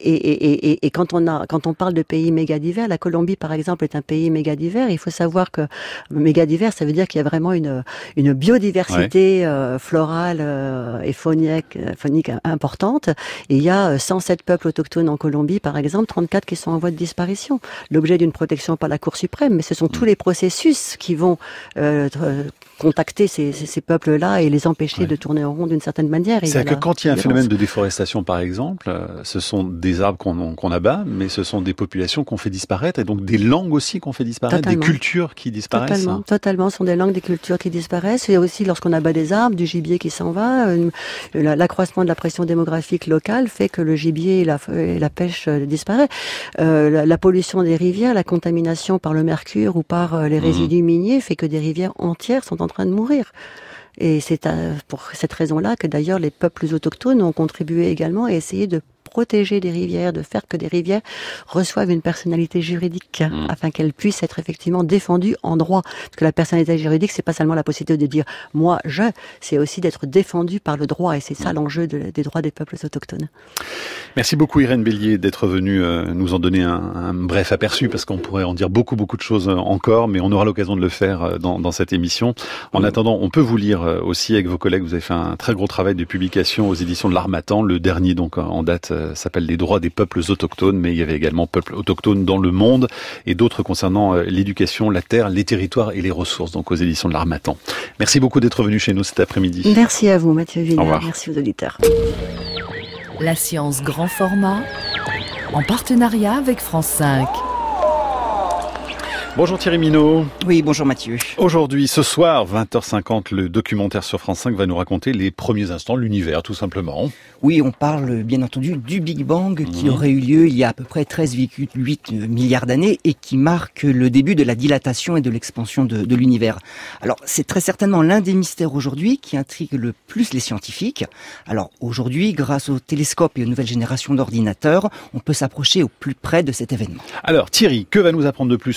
quand on parle de pays méga divers, la Colombie par exemple est un pays méga divers. Il faut savoir que méga divers, ça veut dire qu'il y a vraiment une biodiversité florale et phonique importante. Et il y a 107 peuples autochtones en Colombie par exemple, 34 qui sont en voie de disparition. L'objet d'une protection par la Cour suprême, mais ce sont tous les processus qui vont contacter ces peuples-là et les empêcher de tourner en rond d'une certaine manière. C'est-à-dire que quand il y a un phénomène de déforestation, par exemple, ce sont des arbres qu'on abat, mais ce sont des populations qu'on fait disparaître, et donc des langues aussi qu'on fait disparaître, des cultures qui disparaissent. Totalement, ce sont des langues, des cultures qui disparaissent. Et aussi, lorsqu'on abat des arbres, du gibier qui s'en va, l'accroissement de la pression démographique locale fait que le gibier et la pêche disparaissent. La pollution des rivières, la contamination par le mercure ou par les résidus miniers fait que des rivières entières sont en train de mourir. Et c'est pour cette raison-là que d'ailleurs les peuples autochtones ont contribué également à essayer de protéger des rivières, de faire que des rivières reçoivent une personnalité juridique afin qu'elles puissent être effectivement défendues en droit. Parce que la personnalité juridique, c'est pas seulement la possibilité de dire moi c'est aussi d'être défendu par le droit, et c'est ça l'enjeu des droits des peuples autochtones. Merci beaucoup Irène Bellier d'être venue nous en donner un bref aperçu, parce qu'on pourrait en dire beaucoup de choses encore, mais on aura l'occasion de le faire dans cette émission. En attendant, on peut vous lire aussi avec vos collègues. Vous avez fait un très gros travail de publication aux éditions de l'Harmattan. Le dernier donc en date s'appelle Les droits des peuples autochtones, mais il y avait également peuples autochtones dans le monde et d'autres concernant l'éducation, la terre, les territoires et les ressources, donc aux éditions de l'Harmattan. Merci beaucoup d'être venu chez nous cet après-midi. Merci à vous Mathieu Villard, merci aux auditeurs. La science grand format, en partenariat avec France 5. Bonjour Thierry Minot. Oui, bonjour Mathieu. Aujourd'hui, ce soir, 20h50, le documentaire sur France 5 va nous raconter les premiers instants de l'univers, tout simplement. Oui, on parle bien entendu du Big Bang qui aurait eu lieu il y a à peu près 13,8 milliards d'années et qui marque le début de la dilatation et de l'expansion de l'univers. Alors, c'est très certainement l'un des mystères aujourd'hui qui intrigue le plus les scientifiques. Alors, aujourd'hui, grâce aux télescopes et aux nouvelles générations d'ordinateurs, on peut s'approcher au plus près de cet événement. Alors, Thierry, que va nous apprendre de plus ce soir ce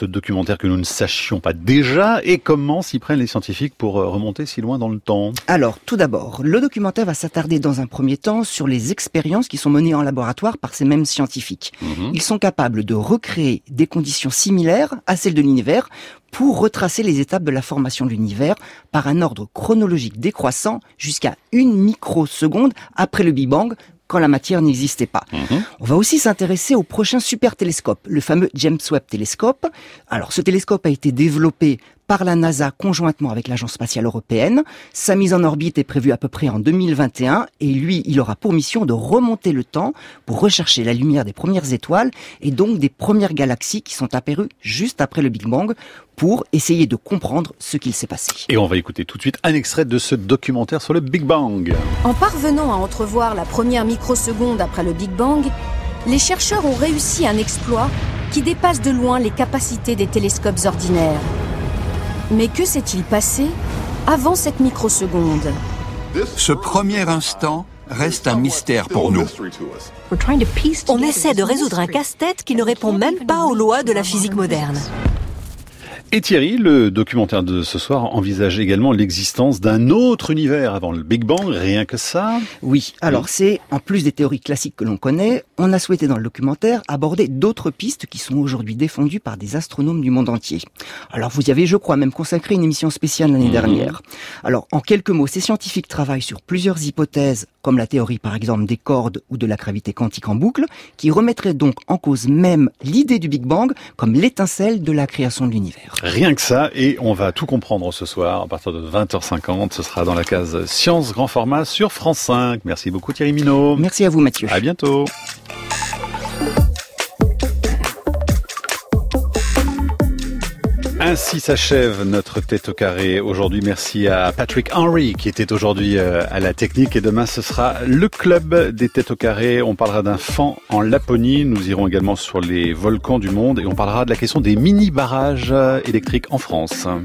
documentaire que nous ne sachions pas déjà et comment s'y prennent les scientifiques pour remonter si loin dans le temps? Alors, tout d'abord, le documentaire va s'attarder dans un premier temps sur les expériences qui sont menées en laboratoire par ces mêmes scientifiques. Ils sont capables de recréer des conditions similaires à celles de l'univers pour retracer les étapes de la formation de l'univers par un ordre chronologique décroissant jusqu'à 1 microseconde après le Big Bang, quand la matière n'existait pas. On va aussi s'intéresser au prochain super télescope, le fameux James Webb Telescope. Alors, ce télescope a été développé par la NASA conjointement avec l'Agence spatiale européenne. Sa mise en orbite est prévue à peu près en 2021 et lui, il aura pour mission de remonter le temps pour rechercher la lumière des premières étoiles et donc des premières galaxies qui sont apparues juste après le Big Bang pour essayer de comprendre ce qu'il s'est passé. Et on va écouter tout de suite un extrait de ce documentaire sur le Big Bang. En parvenant à entrevoir la première microseconde après le Big Bang, les chercheurs ont réussi un exploit qui dépasse de loin les capacités des télescopes ordinaires. Mais que s'est-il passé avant cette microseconde? Ce premier instant reste un mystère pour nous. On essaie de résoudre un casse-tête qui ne répond même pas aux lois de la physique moderne. Et Thierry, le documentaire de ce soir envisage également l'existence d'un autre univers avant le Big Bang, rien que ça? Oui, alors c'est, en plus des théories classiques que l'on connaît, on a souhaité dans le documentaire aborder d'autres pistes qui sont aujourd'hui défendues par des astronomes du monde entier. Alors vous y avez, je crois, même consacré une émission spéciale l'année dernière. Alors, en quelques mots, ces scientifiques travaillent sur plusieurs hypothèses, comme la théorie par exemple des cordes ou de la gravité quantique en boucle, qui remettraient donc en cause même l'idée du Big Bang comme l'étincelle de la création de l'univers. Rien que ça, et on va tout comprendre ce soir à partir de 20h50. Ce sera dans la case Sciences grand format sur France 5. Merci beaucoup Thierry Minot. Merci à vous Mathieu. À bientôt. Ainsi s'achève notre tête au carré. Aujourd'hui, merci à Patrick Henry qui était aujourd'hui à la technique. Et demain, ce sera le club des têtes au carré. On parlera d'un fan en Laponie. Nous irons également sur les volcans du monde et on parlera de la question des mini-barrages électriques en France.